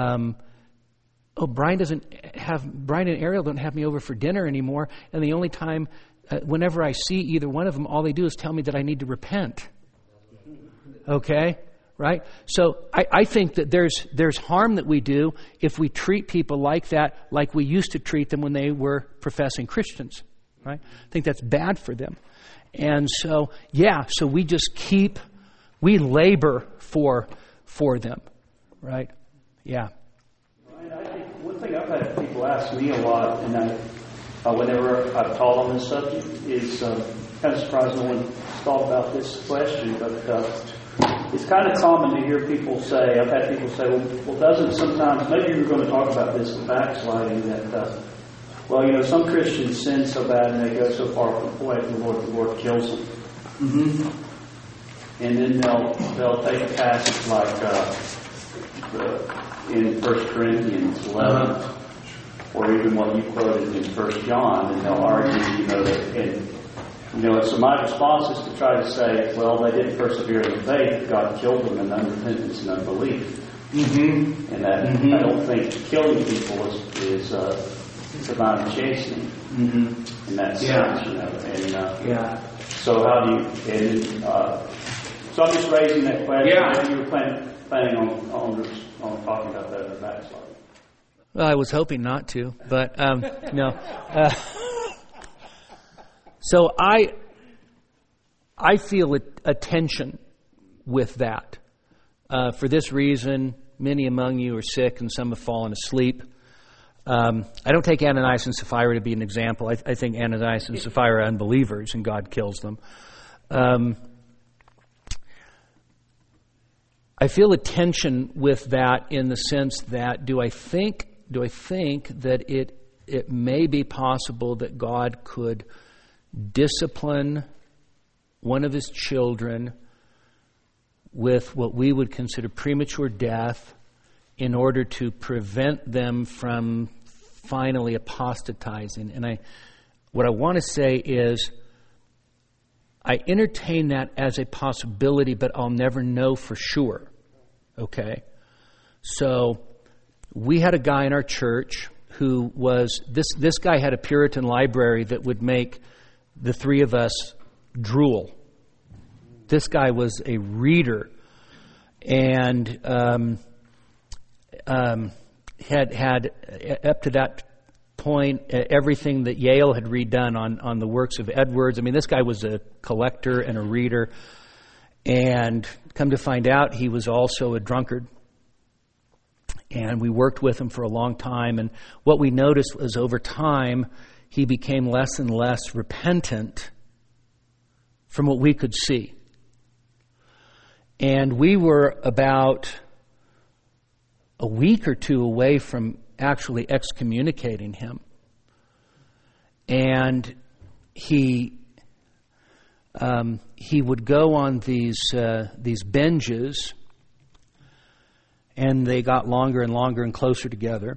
A: Brian and Ariel don't have me over for dinner anymore, and the only time, whenever I see either one of them, all they do is tell me that I need to repent. Okay? Right? So I think that there's harm that we do if we treat people like that, like we used to treat them when they were professing Christians. Right? I think that's bad for them. And so, so we labor for them. Right? Yeah.
C: I think one thing I've had people ask me a lot, and whenever I've taught on this subject, is kind of surprised no one's thought about this question, but it's kind of common to hear people say, I've had people say, well, doesn't sometimes, maybe you were going to talk about this in backsliding, that, some Christians sin so bad and they go so far away from the Lord kills them. Mm-hmm. And then they'll take a passage like in 1 Corinthians 11, or even what you quoted in 1 John, and they'll argue, so my response is to try to say, well, they didn't persevere in faith. God killed them in unrepentance and unbelief. Mm-hmm. And that I don't think killing people is divine chastening. Mm-hmm. In that sense, So how do you? So I'm just raising that question. Yeah. You were planning on talking about that in the backslide.
A: Well, I was hoping not to, but no. So I feel a tension with that. For this reason, many among you are sick and some have fallen asleep. I don't take Ananias and Sapphira to be an example. I think Ananias and Sapphira are unbelievers and God kills them. I feel a tension with that in the sense that do I think that it may be possible that God could discipline one of his children with what we would consider premature death in order to prevent them from finally apostatizing. And what I want to say is, I entertain that as a possibility, but I'll never know for sure. Okay? So, we had a guy in our church who was, this guy had a Puritan library that would make the three of us drool. This guy was a reader and had up to that point everything that Yale had redone on the works of Edwards. I mean, this guy was a collector and a reader, and come to find out, he was also a drunkard. And we worked with him for a long time, and what we noticed was over time he became less and less repentant from what we could see. And we were about a week or two away from actually excommunicating him. And he would go on these binges, and they got longer and longer and closer together.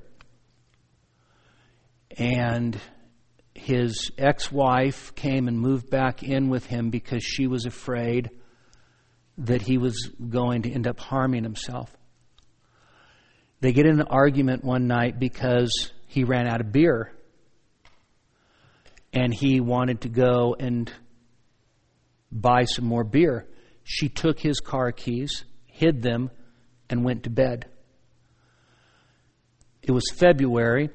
A: And his ex-wife came and moved back in with him because she was afraid that he was going to end up harming himself. They get in an argument one night because he ran out of beer. And he wanted to go and buy some more beer. She took his car keys, hid them, and went to bed. It was February,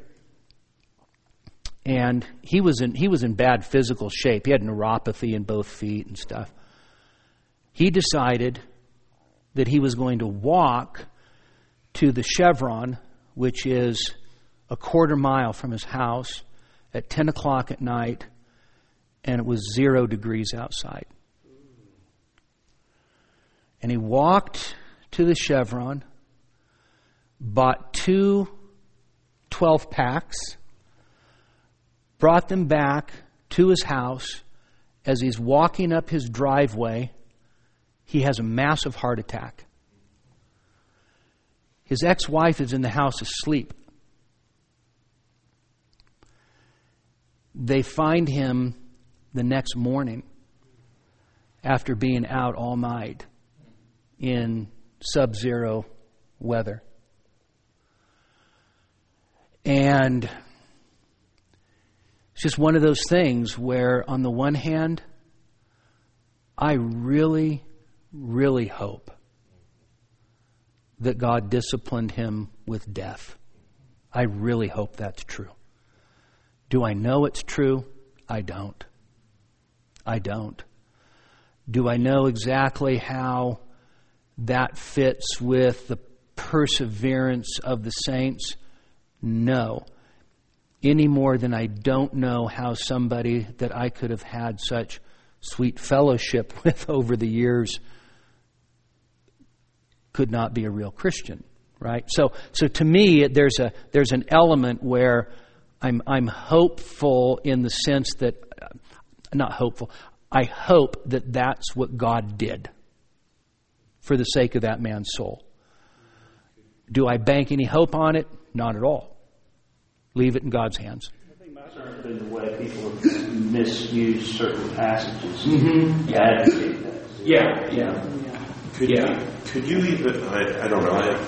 A: and he was in bad physical shape. He had neuropathy in both feet and stuff. He decided that he was going to walk to the Chevron, which is a quarter mile from his house, at 10 o'clock at night, and it was 0 degrees outside. And he walked to the Chevron, bought 2 12-packs, brought them back to his house. As he's walking up his driveway, he has a massive heart attack. His ex-wife is in the house asleep. They find him the next morning after being out all night in sub-zero weather. And it's just one of those things where, on the one hand, I really, really hope that God disciplined him with death. I really hope that's true. Do I know it's true? I don't. I don't. Do I know exactly how that fits with the perseverance of the saints? No. Any more than I don't know how somebody that I could have had such sweet fellowship with over the years could not be a real Christian, right? So to me, there's an element where I'm hopeful in the sense that, not hopeful, I hope that that's what God did for the sake of that man's soul. Do I bank any hope on it? Not at all. Leave it in God's hands.
C: I think my concern has been the way people have misused certain passages.
F: Mm-hmm.
C: To advocate that.
F: Yeah.
G: Could you even, I don't know, I have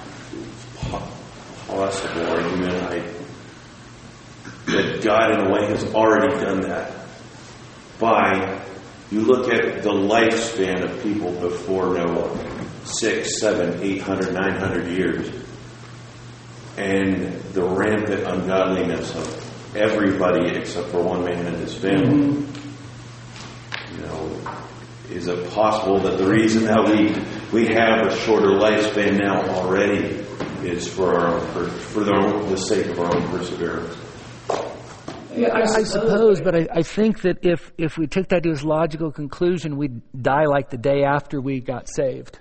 G: a possible argument that God in a way has already done that by, you look at the lifespan of people before Noah, 600, 700, 800, 900 years, and the rampant ungodliness of everybody except for one man and his family. Mm-hmm. You know, is it possible that the reason that we have a shorter lifespan now already is for the sake of our own perseverance?
A: Yeah, I suppose, but I think that if we took that to its logical conclusion, we'd die like the day after we got saved.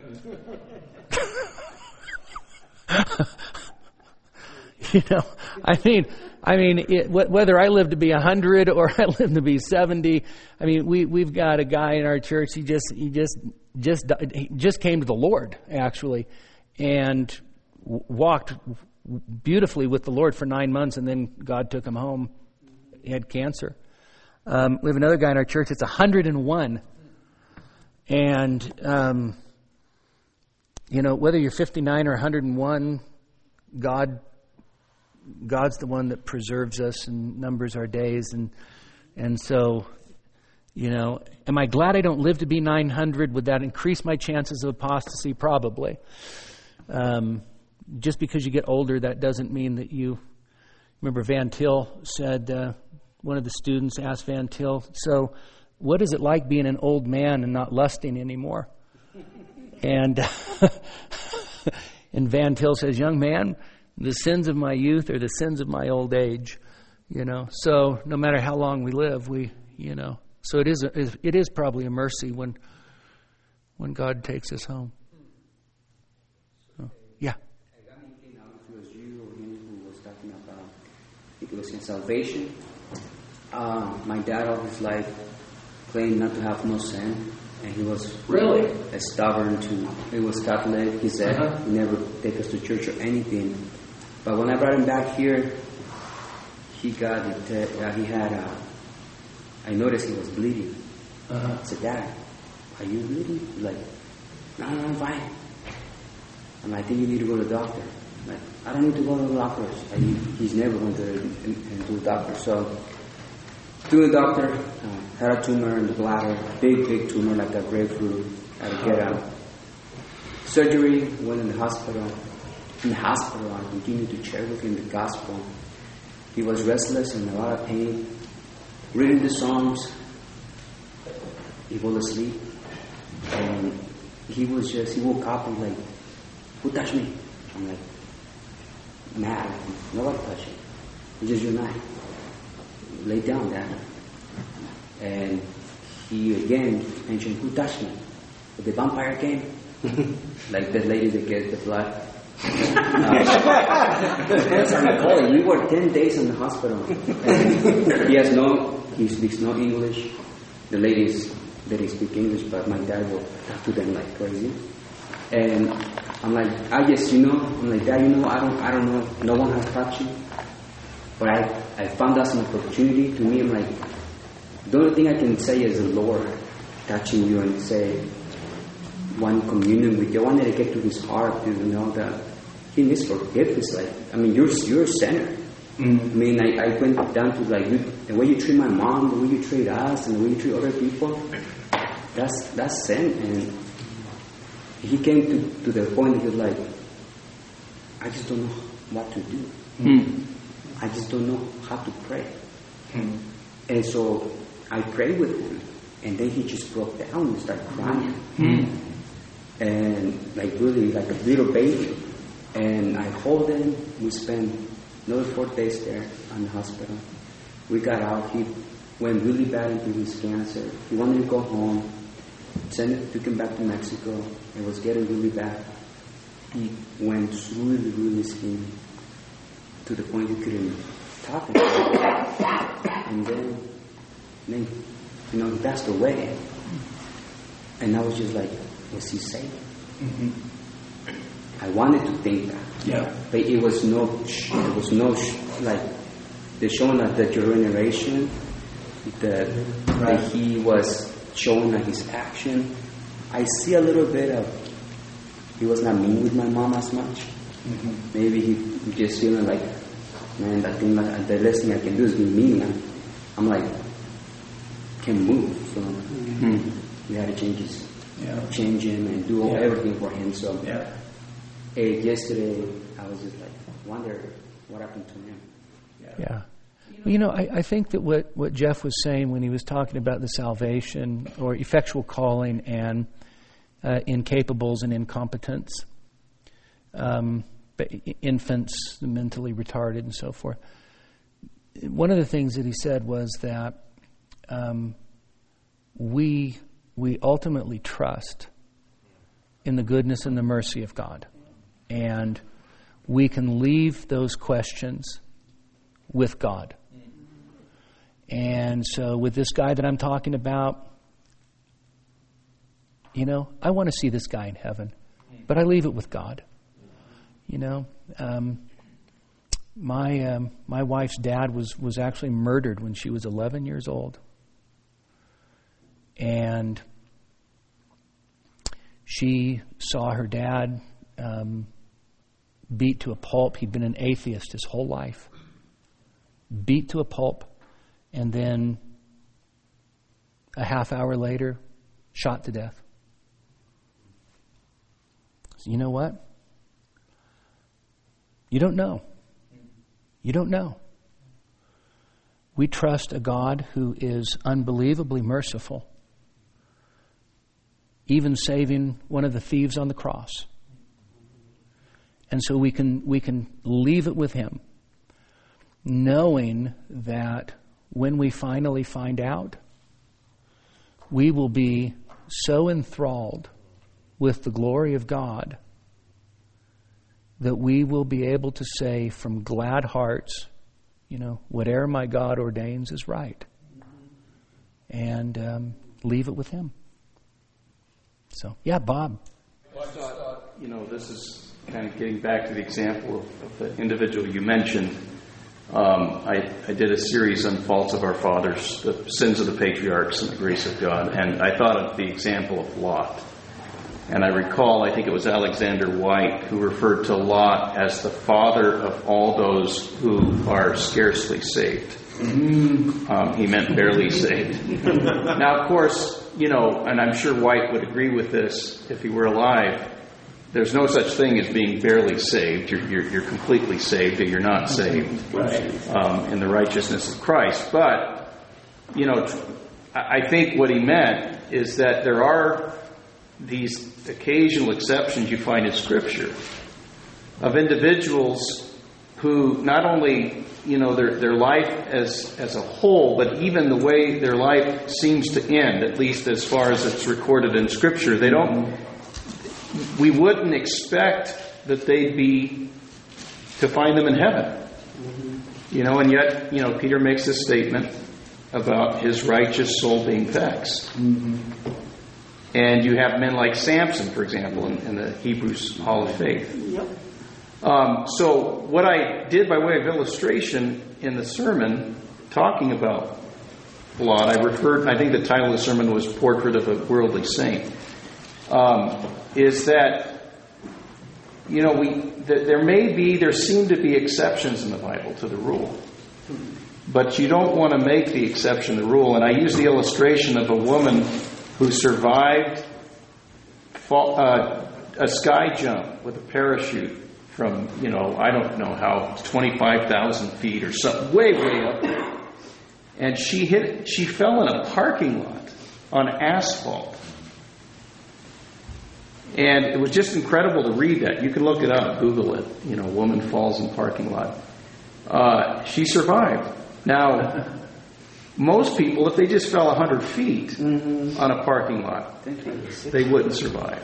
A: You know, I mean, whether I live to be 100 or I live to be 70, I mean, we've got a guy in our church. He just came to the Lord, actually, and walked beautifully with the Lord for 9 months, and then God took him home. He had cancer. We have another guy in our church that's 101. And, whether you're 59 or 101, God's the one that preserves us and numbers our days. And so, am I glad I don't live to be 900? Would that increase my chances of apostasy? Probably. Just because you get older, that doesn't mean that you... Remember Van Til said, one of the students asked Van Til, so what is it like being an old man and not lusting anymore? And and Van Til says, young man, the sins of my youth are the sins of my old age. So no matter how long we live, so it is probably a mercy when God takes us home. So, yeah.
E: I got thinking, I don't know if it was you or him who was talking about, I think it was in salvation. My dad all his life claimed not to have no sin, and he was
A: Really?
E: stubborn he was Catholic. He said he never take us to church or anything. But when I brought him back here, he got it. I noticed he was bleeding. I said, Dad, are you bleeding? He's like, no, I'm fine. I think you need to go to the doctor. I'm like, I don't need to go to the doctor. He's never going to the doctor. So, to the doctor, had a tumor in the bladder, big tumor like a grapefruit. Had to get a surgery, went in the hospital. In the hospital, I continued to share with him the gospel. He was restless and in a lot of pain. Reading the Psalms, he fell asleep. And he woke up and like, who touched me? I'm like, mad. Nobody touched me. It's just you and I. Lay down, Dad. And he again mentioned, who touched me? The vampire came. Like the lady that gets the blood. We were 10 days in the hospital. And he speaks no English. The ladies, they speak English, but my dad will talk to them like crazy. And I'm like, Dad, I don't know, no one has touched you. But I found that an opportunity. To me, I'm like, the only thing I can say is the Lord touching you and say, one communion with you. I wanted to get to his heart, that he needs forgiveness. You're a sinner. Mm-hmm. I went down to the way you treat my mom, the way you treat us, and the way you treat other people. That's sin. And he came to the point that he was like, I just don't know what to do. Mm-hmm. I just don't know how to pray. Mm-hmm. And so I prayed with him, and then he just broke down and started crying. Mm-hmm. And really like a little baby. And I hold him. We spent another 4 days there in the hospital. We got out. He went really bad into his cancer. He wanted to go home. Took him back to Mexico. It was getting really bad. He went really, really skinny to the point he couldn't talk anymore. And then he passed away. And I was just like, was he saved? Mm-hmm. I wanted to think that, but it was the showing of the generation that he was showing his action. I see a little bit of he was not mean with my mom as much. Mm-hmm. Maybe he just feeling like, man, I think the last thing I can do is be mean. I'm like, can't move, so we had to change him and do everything for him. So yesterday I was just like, wonder what happened to him.
A: Yeah. Well, I think that what Jeff was saying when he was talking about the salvation or effectual calling and incapables and incompetents, infants, mentally retarded and so forth. One of the things that he said was that we ultimately trust in the goodness and the mercy of God. And we can leave those questions with God. And so with this guy that I'm talking about, I want to see this guy in heaven. But I leave it with God. My wife's dad was actually murdered when she was 11 years old. And she saw her dad beat to a pulp. He'd been an atheist his whole life. Beat to a pulp, and then a half hour later, shot to death. So you know what? You don't know. You don't know. We trust a God who is unbelievably merciful, even saving one of the thieves on the cross. And so we can leave it with Him, knowing that when we finally find out, we will be so enthralled with the glory of God that we will be able to say from glad hearts, whatever my God ordains is right. And leave it with Him. So, yeah, Bob.
F: Well, I thought, this is kind of getting back to the example of the individual you mentioned. I did a series on Faults of Our Fathers, the sins of the patriarchs and the grace of God, and I thought of the example of Lot. And I recall, I think it was Alexander White, who referred to Lot as the father of all those who are scarcely saved. He meant barely saved. Now, of course, and I'm sure White would agree with this if he were alive, there's no such thing as being barely saved. You're completely saved or you're not saved in the righteousness of Christ. But, I think what he meant is that there are these occasional exceptions you find in Scripture of individuals who not only, their life as a whole, but even the way their life seems to end, at least as far as it's recorded in Scripture, we wouldn't expect that they'd be to find them in heaven. And yet, Peter makes this statement about his righteous soul being vexed. And you have men like Samson, for example, in the Hebrews Hall of Faith. So what I did by way of illustration in the sermon, talking about Lot, I think the title of the sermon was Portrait of a Worldly Saint, is that, there seem to be exceptions in the Bible to the rule. But you don't want to make the exception the rule. And I use the illustration of a woman who survived a sky jump with a parachute from, I don't know how, 25,000 feet or something, way up there. And she fell in a parking lot on asphalt. And it was just incredible to read that. You can look it up, Google it. Woman falls in parking lot. She survived. Now, most people, if they just fell 100 feet on a parking lot, they wouldn't survive.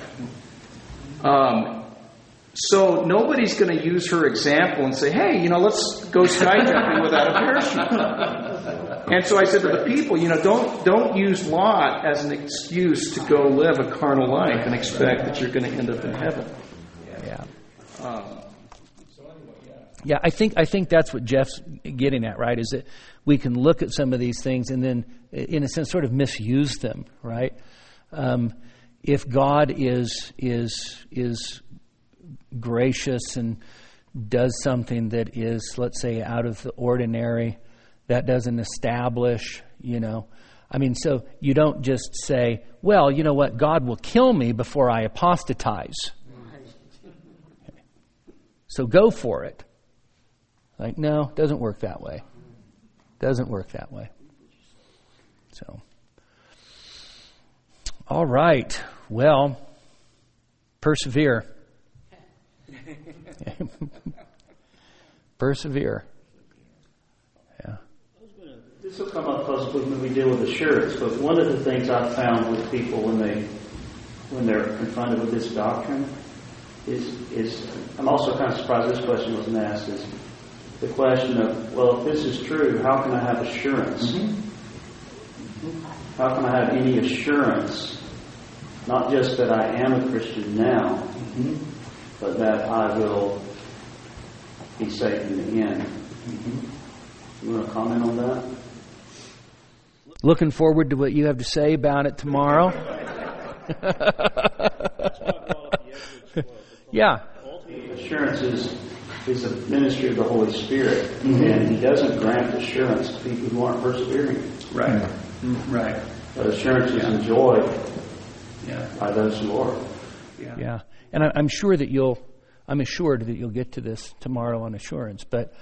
F: So nobody's going to use her example and say, hey, let's go skyjumping without a parachute. And so I said to the people, don't use Lot as an excuse to go live a carnal life and expect that you're going to end up in heaven.
A: Yeah, I think that's what Jeff's getting at, right? Is that we can look at some of these things and then, in a sense, sort of misuse them, right? If God is gracious and does something that is, let's say, out of the ordinary, that doesn't establish, so you don't just say, well, you know what, God will kill me before I apostatize. Okay. So go for it. Like, no, doesn't work that way. Doesn't work that way. So, all right. Well, persevere. Persevere. Yeah.
C: This will come up possibly when we deal with assurance, but one of the things I've found with people when they're confronted with this doctrine is I'm also kind of surprised this question wasn't asked, is the question of, well, if this is true, how can I have assurance? How can I have any assurance, not just that I am a Christian now, but that I will be safe in the end. You want to comment on that?
A: Looking forward to what you have to say about it tomorrow. Yeah.
C: Assurance is a ministry of the Holy Spirit, and He doesn't grant assurance to people who aren't persevering.
F: Right. Right.
C: But assurance is enjoyed by those who are.
A: Yeah. And I'm assured that you'll get to this tomorrow on assurance. But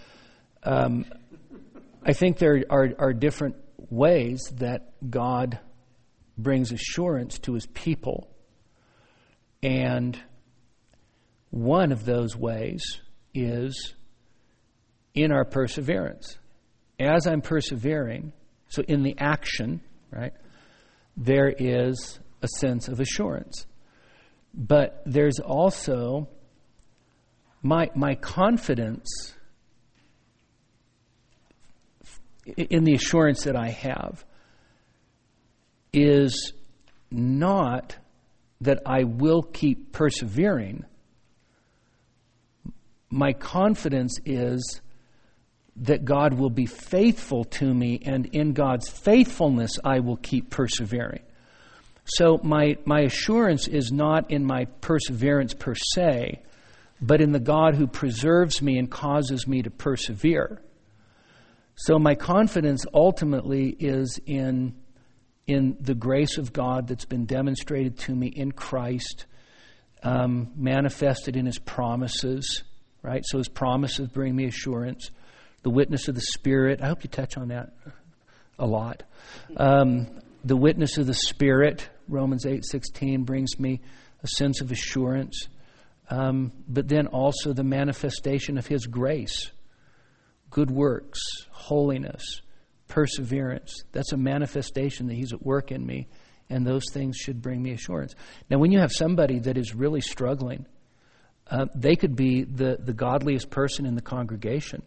A: I think there are different ways that God brings assurance to His people. And one of those ways is in our perseverance. As I'm persevering, so in the action, right, there is a sense of assurance. But there's also my confidence in the assurance that I have is not that I will keep persevering. My confidence is that God will be faithful to me, and in God's faithfulness I will keep persevering. So my assurance is not in my perseverance per se, but in the God who preserves me and causes me to persevere. So my confidence ultimately is in the grace of God that's been demonstrated to me in Christ, manifested in His promises, right? So His promises bring me assurance. The witness of the Spirit, I hope you touch on that a lot. The witness of the Spirit, Romans 8:16, brings me a sense of assurance. But then also the manifestation of His grace, good works, holiness, perseverance. That's a manifestation that He's at work in me, and those things should bring me assurance. Now, when you have somebody that is really struggling, they could be the godliest person in the congregation,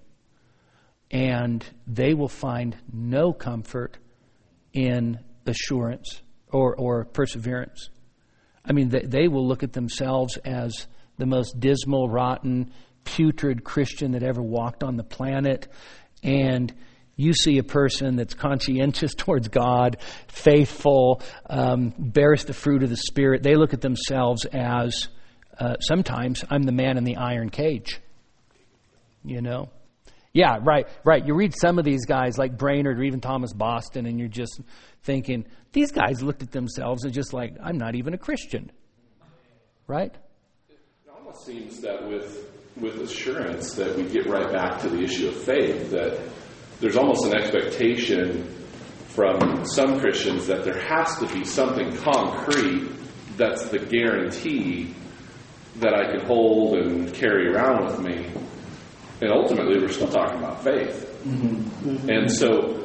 A: and they will find no comfort in assurance or perseverance. I mean, they will look at themselves as the most dismal, rotten, putrid Christian that ever walked on the planet. And you see a person that's conscientious towards God, faithful, bears the fruit of the Spirit. They look at themselves as, sometimes, I'm the man in the iron cage. You know? Yeah, right. You read some of these guys like Brainerd or even Thomas Boston, and you're just thinking, these guys looked at themselves and just like, I'm not even a Christian. Right?
D: It almost seems that with assurance that we get right back to the issue of faith, that there's almost an expectation from some Christians that there has to be something concrete that's the guarantee that I can hold and carry around with me. And ultimately, we're still talking about faith. Mm-hmm. And so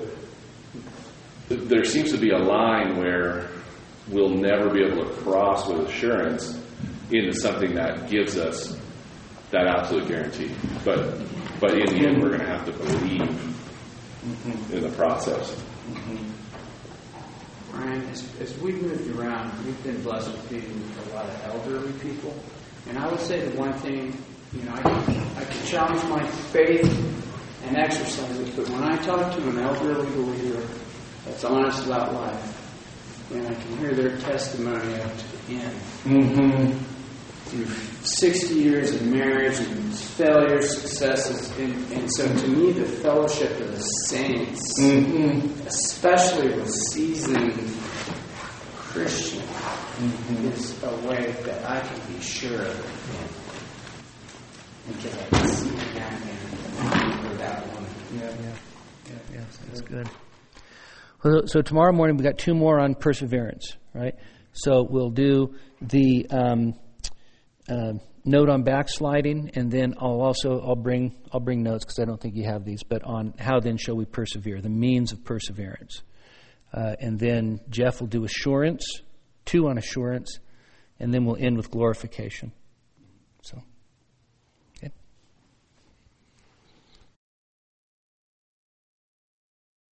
D: there seems to be a line where we'll never be able to cross with assurance into something that gives us that absolute guarantee. But in the end, we're going to have to believe in the process.
H: Ryan, as we've moved around, we've been blessed with being with a lot of elderly people. And I would say the one thing, I can challenge my faith and exercise it, but when I talk to an elderly believer that's honest about life, and I can hear their testimony up to the end, through 60 years of marriage and failures, successes, and so to me the fellowship of the saints, especially with seasoned Christians, is a way that I can be sure of because I can see that man or that woman.
A: Yeah, that's good. Well, so tomorrow morning we got 2 more on perseverance, right? So we'll do the note on backsliding, and then I'll bring notes because I don't think you have these, but on how then shall we persevere, the means of perseverance, and then Jeff will do assurance, 2 on assurance, and then we'll end with glorification. So.